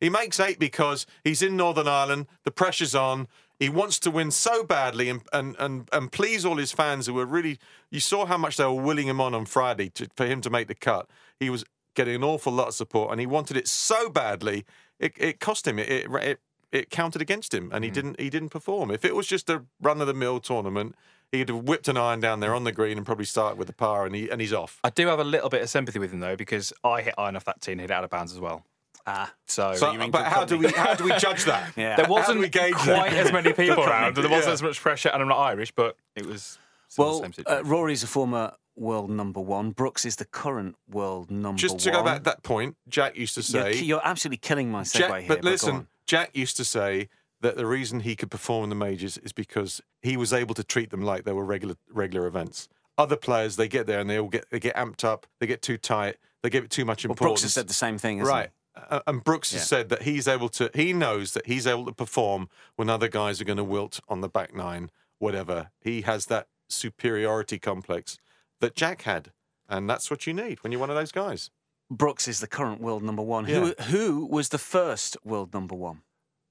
[SPEAKER 4] He makes eight because he's in Northern Ireland, the pressure's on, he wants to win so badly and and, and, and please all his fans who were really... You saw how much they were willing him on on Friday to, for him to make the cut. He was getting an awful lot of support and he wanted it so badly, it, it cost him. It, it, it, it counted against him and he, mm. didn't, he didn't perform. If it was just a run-of-the-mill tournament... He'd have whipped an iron down there on the green and probably started with the par, and he and he's off.
[SPEAKER 5] I do have a little bit of sympathy with him though, because I hit iron off that tee and hit it out of bounds as well.
[SPEAKER 2] Ah,
[SPEAKER 5] so,
[SPEAKER 4] so but how do we how do we judge that?
[SPEAKER 5] Yeah. There wasn't
[SPEAKER 4] we gauge
[SPEAKER 5] quite
[SPEAKER 4] that?
[SPEAKER 5] as many people around, and there wasn't
[SPEAKER 4] yeah.
[SPEAKER 5] as much pressure, and I'm not Irish, but it was.
[SPEAKER 2] Well,
[SPEAKER 5] the same situation.
[SPEAKER 2] uh, Rory's a former world number one. Brooks is the current world number one.
[SPEAKER 4] Just to
[SPEAKER 2] one.
[SPEAKER 4] go back to that point, Jack used to say,
[SPEAKER 2] you're, you're absolutely killing my segue
[SPEAKER 4] Jack,
[SPEAKER 2] here.
[SPEAKER 4] But
[SPEAKER 2] but
[SPEAKER 4] listen, Jack used to say that the reason he could perform in the majors is because he was able to treat them like they were regular regular events. Other players, they get there and they all get they get amped up, they get too tight, they give it too much
[SPEAKER 2] well,
[SPEAKER 4] importance.
[SPEAKER 2] Brooks has said the same thing, hasn't
[SPEAKER 4] right? Uh, and Brooks
[SPEAKER 2] yeah.
[SPEAKER 4] has said that he's able to. He knows that he's able to perform when other guys are going to wilt on the back nine, whatever. He has that superiority complex that Jack had, and that's what you need when you're one of those guys.
[SPEAKER 2] Brooks is the current world number one.
[SPEAKER 4] Yeah.
[SPEAKER 2] Who who was the first world number one?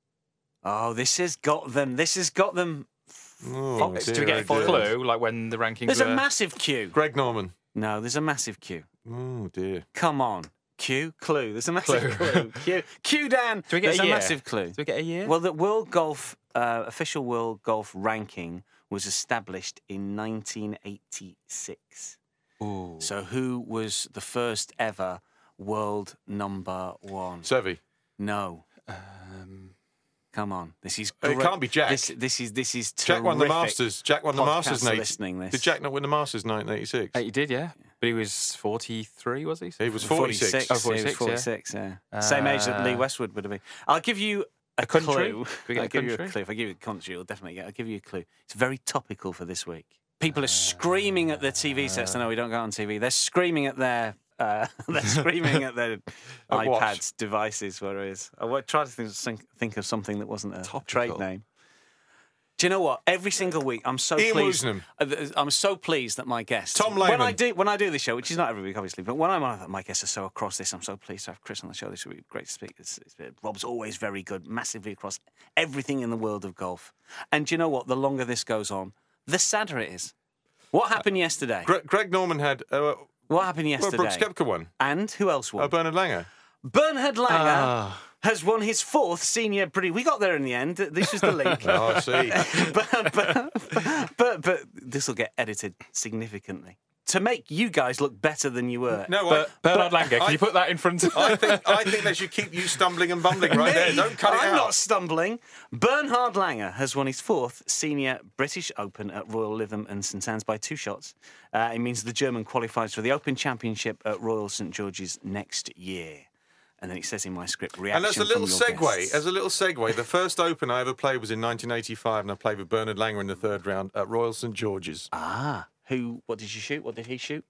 [SPEAKER 2] Oh, this has got them. This has got them.
[SPEAKER 4] Oh,
[SPEAKER 5] Fox,
[SPEAKER 4] dear,
[SPEAKER 5] do we get a
[SPEAKER 4] oh,
[SPEAKER 5] full
[SPEAKER 4] dear.
[SPEAKER 5] clue, like when the rankings
[SPEAKER 2] There's
[SPEAKER 5] were...
[SPEAKER 2] a massive queue.
[SPEAKER 4] Greg Norman.
[SPEAKER 2] No, there's a massive queue.
[SPEAKER 4] Oh dear.
[SPEAKER 2] Come on. Q, clue. There's a massive
[SPEAKER 5] Clue.
[SPEAKER 2] clue. Q, Q, Dan.
[SPEAKER 5] Do we get
[SPEAKER 2] There's
[SPEAKER 5] a
[SPEAKER 2] a
[SPEAKER 5] year?
[SPEAKER 2] massive clue.
[SPEAKER 5] Do we get a year?
[SPEAKER 2] Well, the World Golf, uh, official World Golf ranking was established in nineteen eighty-six.
[SPEAKER 5] Ooh.
[SPEAKER 2] So who was the first ever world number one?
[SPEAKER 4] Seve.
[SPEAKER 2] No.
[SPEAKER 5] Um,
[SPEAKER 2] Come on. This is
[SPEAKER 4] It
[SPEAKER 2] great.
[SPEAKER 4] can't be Jack.
[SPEAKER 2] This, this is this is
[SPEAKER 4] Jack won the
[SPEAKER 2] terrific
[SPEAKER 4] Masters. Jack won the Masters
[SPEAKER 2] podcast
[SPEAKER 4] in
[SPEAKER 2] listening this.
[SPEAKER 4] Did Jack not win the Masters in nineteen eighty-six?
[SPEAKER 5] he did, yeah. But he was forty-three, was he?
[SPEAKER 4] He was forty-six.
[SPEAKER 5] Oh,
[SPEAKER 2] He was
[SPEAKER 5] forty-six,
[SPEAKER 2] forty-six, yeah. Same age that Lee
[SPEAKER 5] Uh,
[SPEAKER 2] Westwood would have been. I'll give you a,
[SPEAKER 5] A country?
[SPEAKER 2] clue.
[SPEAKER 5] Can we get
[SPEAKER 2] I'll
[SPEAKER 5] a
[SPEAKER 2] give you a
[SPEAKER 5] country?
[SPEAKER 2] clue. If I give you a country, you'll definitely get. I'll give you a clue. It's very topical for this week. People are screaming at their T V sets. I know we don't go on T V. They're screaming at their. Uh, they're screaming at their
[SPEAKER 4] At what?
[SPEAKER 2] iPads, devices, whatever it is. I wa- tried to think, think of something that wasn't a
[SPEAKER 5] Topical.
[SPEAKER 2] trade name. Do you know what? Every single week, I'm so
[SPEAKER 4] Ian
[SPEAKER 2] pleased.
[SPEAKER 4] Woosnam.
[SPEAKER 2] uh, I'm so pleased that my guests.
[SPEAKER 4] Tom
[SPEAKER 2] When I
[SPEAKER 4] Lehman.
[SPEAKER 2] do when I do this show, which is not every week, obviously, but when I'm on, my guests are so across this. I'm so pleased to have Chris on the show this week. Great to speak. It's, it's, Rob's always very good, massively across everything in the world of golf. And do you know what? The longer this goes on, the sadder it is. What happened yesterday?
[SPEAKER 4] Greg, Greg Norman had. Uh,
[SPEAKER 2] What happened
[SPEAKER 4] well,
[SPEAKER 2] yesterday?
[SPEAKER 4] Brooks Koepka won.
[SPEAKER 2] And who else won?
[SPEAKER 4] Uh, Bernard Langer.
[SPEAKER 2] Bernhard Langer
[SPEAKER 5] Ah.
[SPEAKER 2] has won his fourth senior British. We got there in the end. This was the league.
[SPEAKER 4] Oh, I see.
[SPEAKER 2] but but, but, but this will get edited significantly to make you guys look better than you were.
[SPEAKER 4] No,
[SPEAKER 5] But
[SPEAKER 4] I,
[SPEAKER 5] Bernard Langer, can
[SPEAKER 4] I-
[SPEAKER 5] you put that in front of...
[SPEAKER 4] I think I think they should keep you stumbling and bumbling right
[SPEAKER 2] Me?
[SPEAKER 4] there. Don't cut it
[SPEAKER 2] I'm
[SPEAKER 4] out.
[SPEAKER 2] not stumbling. Bernhard Langer has won his fourth senior British Open at Royal Lytham and St Anne's by two shots. Uh, it means the German qualifies for the Open Championship at Royal St George's next year. And then it says in my script, reaction
[SPEAKER 4] And as a little
[SPEAKER 2] from your
[SPEAKER 4] segue,
[SPEAKER 2] guests.
[SPEAKER 4] as a little segue, the first Open I ever played was in nineteen eighty-five, and I played with Bernard Langer in the third round at Royal St George's.
[SPEAKER 2] Ah, who? What did you shoot? What did he shoot?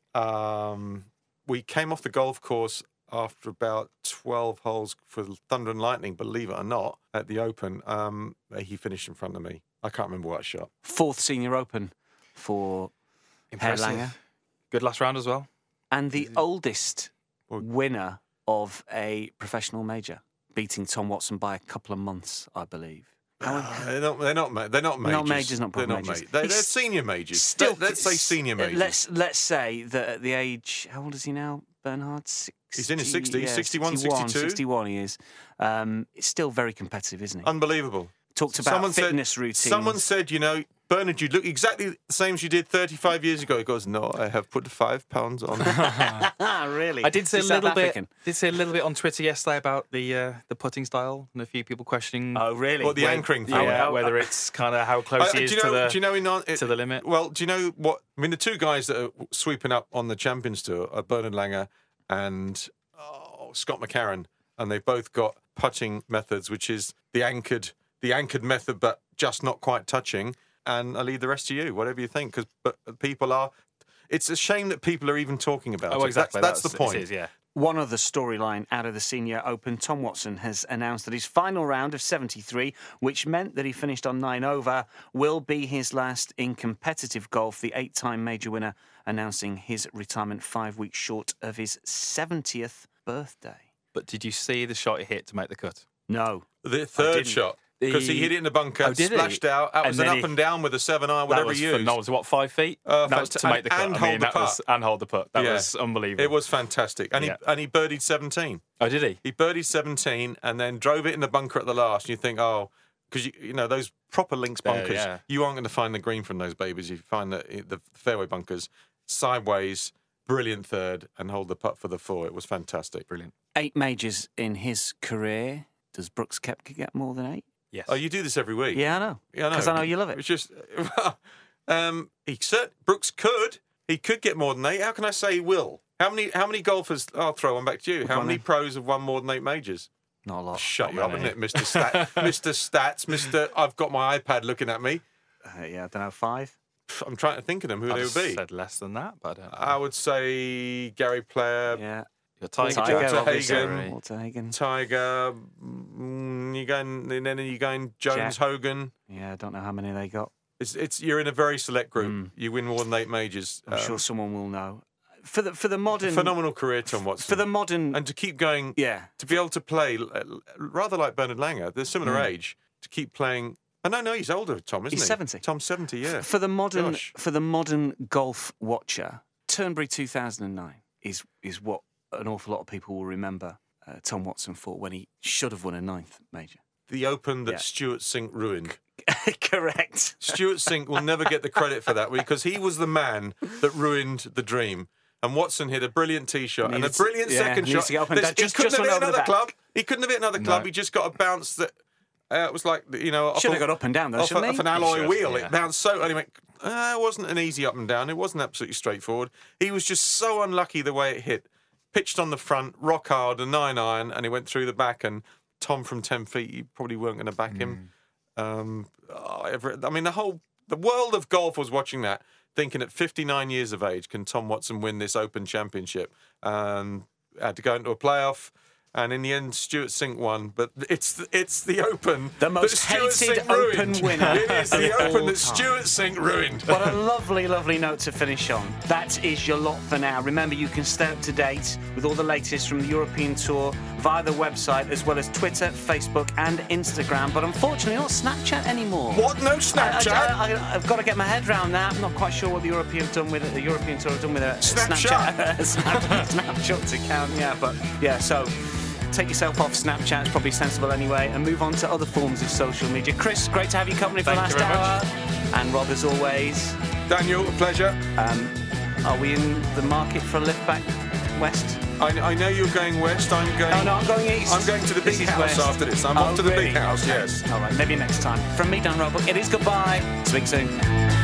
[SPEAKER 4] Um, we came off the golf course after about twelve holes for Thunder and Lightning, believe it or not, at the Open. Um, he finished in front of me. I can't remember what shot.
[SPEAKER 2] Fourth senior Open for Herr
[SPEAKER 5] Impressive.
[SPEAKER 2] Langer.
[SPEAKER 5] Good last round as well.
[SPEAKER 2] And the oldest
[SPEAKER 4] Well-
[SPEAKER 2] winner of a professional major, beating Tom Watson by a couple of months, I believe.
[SPEAKER 4] They're not. They're not. ma- They're not majors.
[SPEAKER 2] Not majors, not
[SPEAKER 4] They're
[SPEAKER 2] proper
[SPEAKER 4] not
[SPEAKER 2] majors.
[SPEAKER 4] ma- They're,
[SPEAKER 2] He's
[SPEAKER 4] they're senior majors.
[SPEAKER 2] Still,
[SPEAKER 4] Let- let's say senior majors.
[SPEAKER 2] Let's let's say that at the age, how old is he now, Bernhard? sixty,
[SPEAKER 4] He's in his sixties,
[SPEAKER 2] yeah,
[SPEAKER 4] sixty-one,
[SPEAKER 2] sixty-one,
[SPEAKER 4] sixty-two.
[SPEAKER 2] sixty-one he is. Um, it's still very competitive, isn't he?
[SPEAKER 4] Unbelievable.
[SPEAKER 2] Talked about
[SPEAKER 4] Someone said-
[SPEAKER 2] fitness routines.
[SPEAKER 4] Someone said, you know, Bernard, you look exactly the same as you did thirty-five years ago. He goes, no, I have put five pounds on.
[SPEAKER 2] Ah, really?
[SPEAKER 5] I did see a
[SPEAKER 2] He's South
[SPEAKER 5] little bit.
[SPEAKER 2] African.
[SPEAKER 5] Did see a little bit on Twitter yesterday about the uh, the putting style, and a few people questioning.
[SPEAKER 2] Oh, really?
[SPEAKER 4] What, the
[SPEAKER 2] Wait,
[SPEAKER 4] anchoring thing?
[SPEAKER 5] yeah,
[SPEAKER 2] Oh,
[SPEAKER 5] whether it's kind of how close
[SPEAKER 4] Uh,
[SPEAKER 5] he
[SPEAKER 4] do
[SPEAKER 5] is
[SPEAKER 4] you know?
[SPEAKER 5] to the
[SPEAKER 4] do you know? In, it,
[SPEAKER 5] to the limit.
[SPEAKER 4] Well, do you know what? I mean, the two guys that are sweeping up on the Champions Tour are Bernard Langer and oh, Scott McCarron, and they've both got putting methods, which is the anchored, the anchored method, but just not quite touching. And I leave the rest to you, whatever you think, because but people are. It's a shame that people are even talking about
[SPEAKER 5] Oh,
[SPEAKER 4] it.
[SPEAKER 5] exactly.
[SPEAKER 4] That's, that's the point.
[SPEAKER 5] It is, yeah.
[SPEAKER 2] One other storyline out of the Senior Open, Tom Watson has announced that his final round of seventy-three, which meant that he finished on nine over, will be his last in competitive golf. The eight-time major winner announcing his retirement five weeks short of his seventieth birthday.
[SPEAKER 5] But did you see the shot he hit to make the cut?
[SPEAKER 2] No.
[SPEAKER 4] The third
[SPEAKER 2] didn't.
[SPEAKER 4] shot. Because he
[SPEAKER 5] The-
[SPEAKER 4] hit it in the bunker,
[SPEAKER 5] Oh, did he?
[SPEAKER 4] splashed out. That
[SPEAKER 5] And
[SPEAKER 4] was an
[SPEAKER 5] then
[SPEAKER 4] up
[SPEAKER 5] he-
[SPEAKER 4] and down with a seven iron,
[SPEAKER 5] That
[SPEAKER 4] whatever
[SPEAKER 5] was
[SPEAKER 4] he used.
[SPEAKER 5] phenomenal. Was it, what, five feet?
[SPEAKER 4] Uh,
[SPEAKER 5] that was to
[SPEAKER 4] fant-
[SPEAKER 5] make the cut.
[SPEAKER 4] and
[SPEAKER 5] I
[SPEAKER 4] hold
[SPEAKER 5] mean,
[SPEAKER 4] the
[SPEAKER 5] that was,
[SPEAKER 4] putt.
[SPEAKER 5] and hold the putt. That
[SPEAKER 4] Yeah.
[SPEAKER 5] was unbelievable.
[SPEAKER 4] It was fantastic. And,
[SPEAKER 5] Yeah.
[SPEAKER 4] he, and he birdied seventeen.
[SPEAKER 5] Oh, did he?
[SPEAKER 4] He birdied seventeen and then drove it in the bunker at the last. And you think, oh, because you, you know those proper links
[SPEAKER 5] There,
[SPEAKER 4] bunkers,
[SPEAKER 5] yeah.
[SPEAKER 4] you aren't going to find the green from those babies. You find the, the fairway bunkers sideways, brilliant third, and hold the putt for the four. It was fantastic.
[SPEAKER 5] Brilliant.
[SPEAKER 2] Eight majors in his career. Does Brooks Koepka get more than eight?
[SPEAKER 5] Yes.
[SPEAKER 4] Oh, you do this every week.
[SPEAKER 2] Yeah, I know.
[SPEAKER 4] Yeah, I know.
[SPEAKER 2] Because I know you love it.
[SPEAKER 4] It's just, well, um, he said Brooks could. He could get more than eight. How can I say he will? How many? How many golfers? I'll throw one back to you. How
[SPEAKER 2] on
[SPEAKER 4] many
[SPEAKER 2] then.
[SPEAKER 4] pros have won more than eight majors?
[SPEAKER 2] Not a lot.
[SPEAKER 4] Shut
[SPEAKER 5] Not
[SPEAKER 4] you up,
[SPEAKER 5] many.
[SPEAKER 4] isn't it, Mister Stat, Mister Stats, Mister I've got my iPad looking at me.
[SPEAKER 2] Uh, yeah, I don't know, five.
[SPEAKER 4] Pff, I'm trying to think of them. Who
[SPEAKER 5] I'd
[SPEAKER 4] they
[SPEAKER 5] have
[SPEAKER 4] would be?
[SPEAKER 5] said less than that, but I don't know.
[SPEAKER 4] I would say Gary Player,
[SPEAKER 2] Yeah.
[SPEAKER 5] You're Tiger,
[SPEAKER 4] Tiger,
[SPEAKER 5] Jones,
[SPEAKER 4] Walter
[SPEAKER 5] obviously.
[SPEAKER 4] Hagen.
[SPEAKER 2] Walter Hagen.
[SPEAKER 4] Tiger. Mm, you going, and then you going Jones,
[SPEAKER 2] Jack.
[SPEAKER 4] Hogan.
[SPEAKER 2] Yeah, I don't know how many they got.
[SPEAKER 4] It's, it's you're in a very select group.
[SPEAKER 2] Mm.
[SPEAKER 4] You win more than eight majors.
[SPEAKER 2] I'm
[SPEAKER 4] Um,
[SPEAKER 2] sure someone will know. For the for the modern
[SPEAKER 4] phenomenal career, Tom Watson.
[SPEAKER 2] for the modern
[SPEAKER 4] and to keep going,
[SPEAKER 2] yeah.
[SPEAKER 4] to be able to play uh, rather like Bernard Langer, they're similar
[SPEAKER 2] Mm.
[SPEAKER 4] age, to keep playing. Oh no, no, he's older, Tom, isn't
[SPEAKER 2] He's
[SPEAKER 4] he?
[SPEAKER 2] seventy.
[SPEAKER 4] Tom's seventy, yeah.
[SPEAKER 2] For the modern
[SPEAKER 4] Gosh.
[SPEAKER 2] for the modern golf watcher, Turnberry two thousand nine is is what an awful lot of people will remember uh, Tom Watson for when he should have won a ninth major.
[SPEAKER 4] The Open that
[SPEAKER 2] Yeah.
[SPEAKER 4] Stuart Sink ruined.
[SPEAKER 2] Correct.
[SPEAKER 4] Stuart Sink will never get the credit for that because he was the man that ruined the dream. And Watson hit a brilliant tee shot and a
[SPEAKER 2] Needs-
[SPEAKER 4] brilliant
[SPEAKER 2] yeah,
[SPEAKER 4] second
[SPEAKER 2] needs
[SPEAKER 4] shot.
[SPEAKER 2] to get up and
[SPEAKER 4] There's-
[SPEAKER 2] down. Just-
[SPEAKER 4] he couldn't
[SPEAKER 2] just
[SPEAKER 4] have
[SPEAKER 2] went
[SPEAKER 4] hit
[SPEAKER 2] over the
[SPEAKER 4] another
[SPEAKER 2] back.
[SPEAKER 4] club. He couldn't have hit another club.
[SPEAKER 5] No.
[SPEAKER 4] He just got a bounce that uh, it was like, you know, off
[SPEAKER 2] Should have
[SPEAKER 4] a-
[SPEAKER 2] got up and down though,
[SPEAKER 4] off,
[SPEAKER 2] shouldn't
[SPEAKER 4] a-
[SPEAKER 2] he?
[SPEAKER 4] off an alloy
[SPEAKER 5] should,
[SPEAKER 4] wheel.
[SPEAKER 5] yeah.
[SPEAKER 4] It bounced so, and he went. Uh, it wasn't an easy up and down. It wasn't absolutely straightforward. He was just so unlucky the way it hit. Pitched on the front, rock hard, a nine iron, and he went through the back. And Tom from ten feet, you probably weren't going to back him. Um, oh, ever, I mean, the whole the world of golf was watching that, thinking at fifty-nine years of age, can Tom Watson win this Open Championship? And had to go into a playoff. And in the end, Stuart Sink won. But it's the, it's the Open
[SPEAKER 2] The most
[SPEAKER 4] that Stuart
[SPEAKER 2] hated
[SPEAKER 4] Sink
[SPEAKER 2] Open
[SPEAKER 4] ruined.
[SPEAKER 2] winner
[SPEAKER 4] It is the
[SPEAKER 2] of
[SPEAKER 4] Open
[SPEAKER 2] all
[SPEAKER 4] that
[SPEAKER 2] time.
[SPEAKER 4] Stuart Sink ruined.
[SPEAKER 2] What a lovely, lovely note to finish on. That is your lot for now. Remember, you can stay up to date with all the latest from the European Tour via the website, as well as Twitter, Facebook, and Instagram. But unfortunately, not Snapchat anymore.
[SPEAKER 4] What? No
[SPEAKER 2] I,
[SPEAKER 4] Snapchat?
[SPEAKER 2] I, I, I've got to get my head around that. I'm not quite sure what the European have done with it. The European Tour have done with a
[SPEAKER 4] Snapchat.
[SPEAKER 2] Snapchat, Snap, Snapchat account. Yeah, but yeah. So take yourself off Snapchat. It's probably sensible anyway, and move on to other forms of social media. Chris, great to have you company for
[SPEAKER 5] Thank
[SPEAKER 2] the
[SPEAKER 5] you
[SPEAKER 2] last
[SPEAKER 5] very
[SPEAKER 2] hour. And Rob, as always.
[SPEAKER 4] Daniel, a pleasure.
[SPEAKER 2] Um, are we in the market for a lift back west?
[SPEAKER 4] I, I know you're going west. I'm going.
[SPEAKER 2] Oh no, I'm going east.
[SPEAKER 4] I'm going to the
[SPEAKER 2] This
[SPEAKER 4] big
[SPEAKER 2] is
[SPEAKER 4] house
[SPEAKER 2] west.
[SPEAKER 4] after this. I'm
[SPEAKER 2] Oh,
[SPEAKER 4] off to the
[SPEAKER 2] really?
[SPEAKER 4] big house.
[SPEAKER 2] Okay.
[SPEAKER 4] Yes.
[SPEAKER 2] All right, maybe next time. From me, Dan Roebuck, it is goodbye. Speak soon.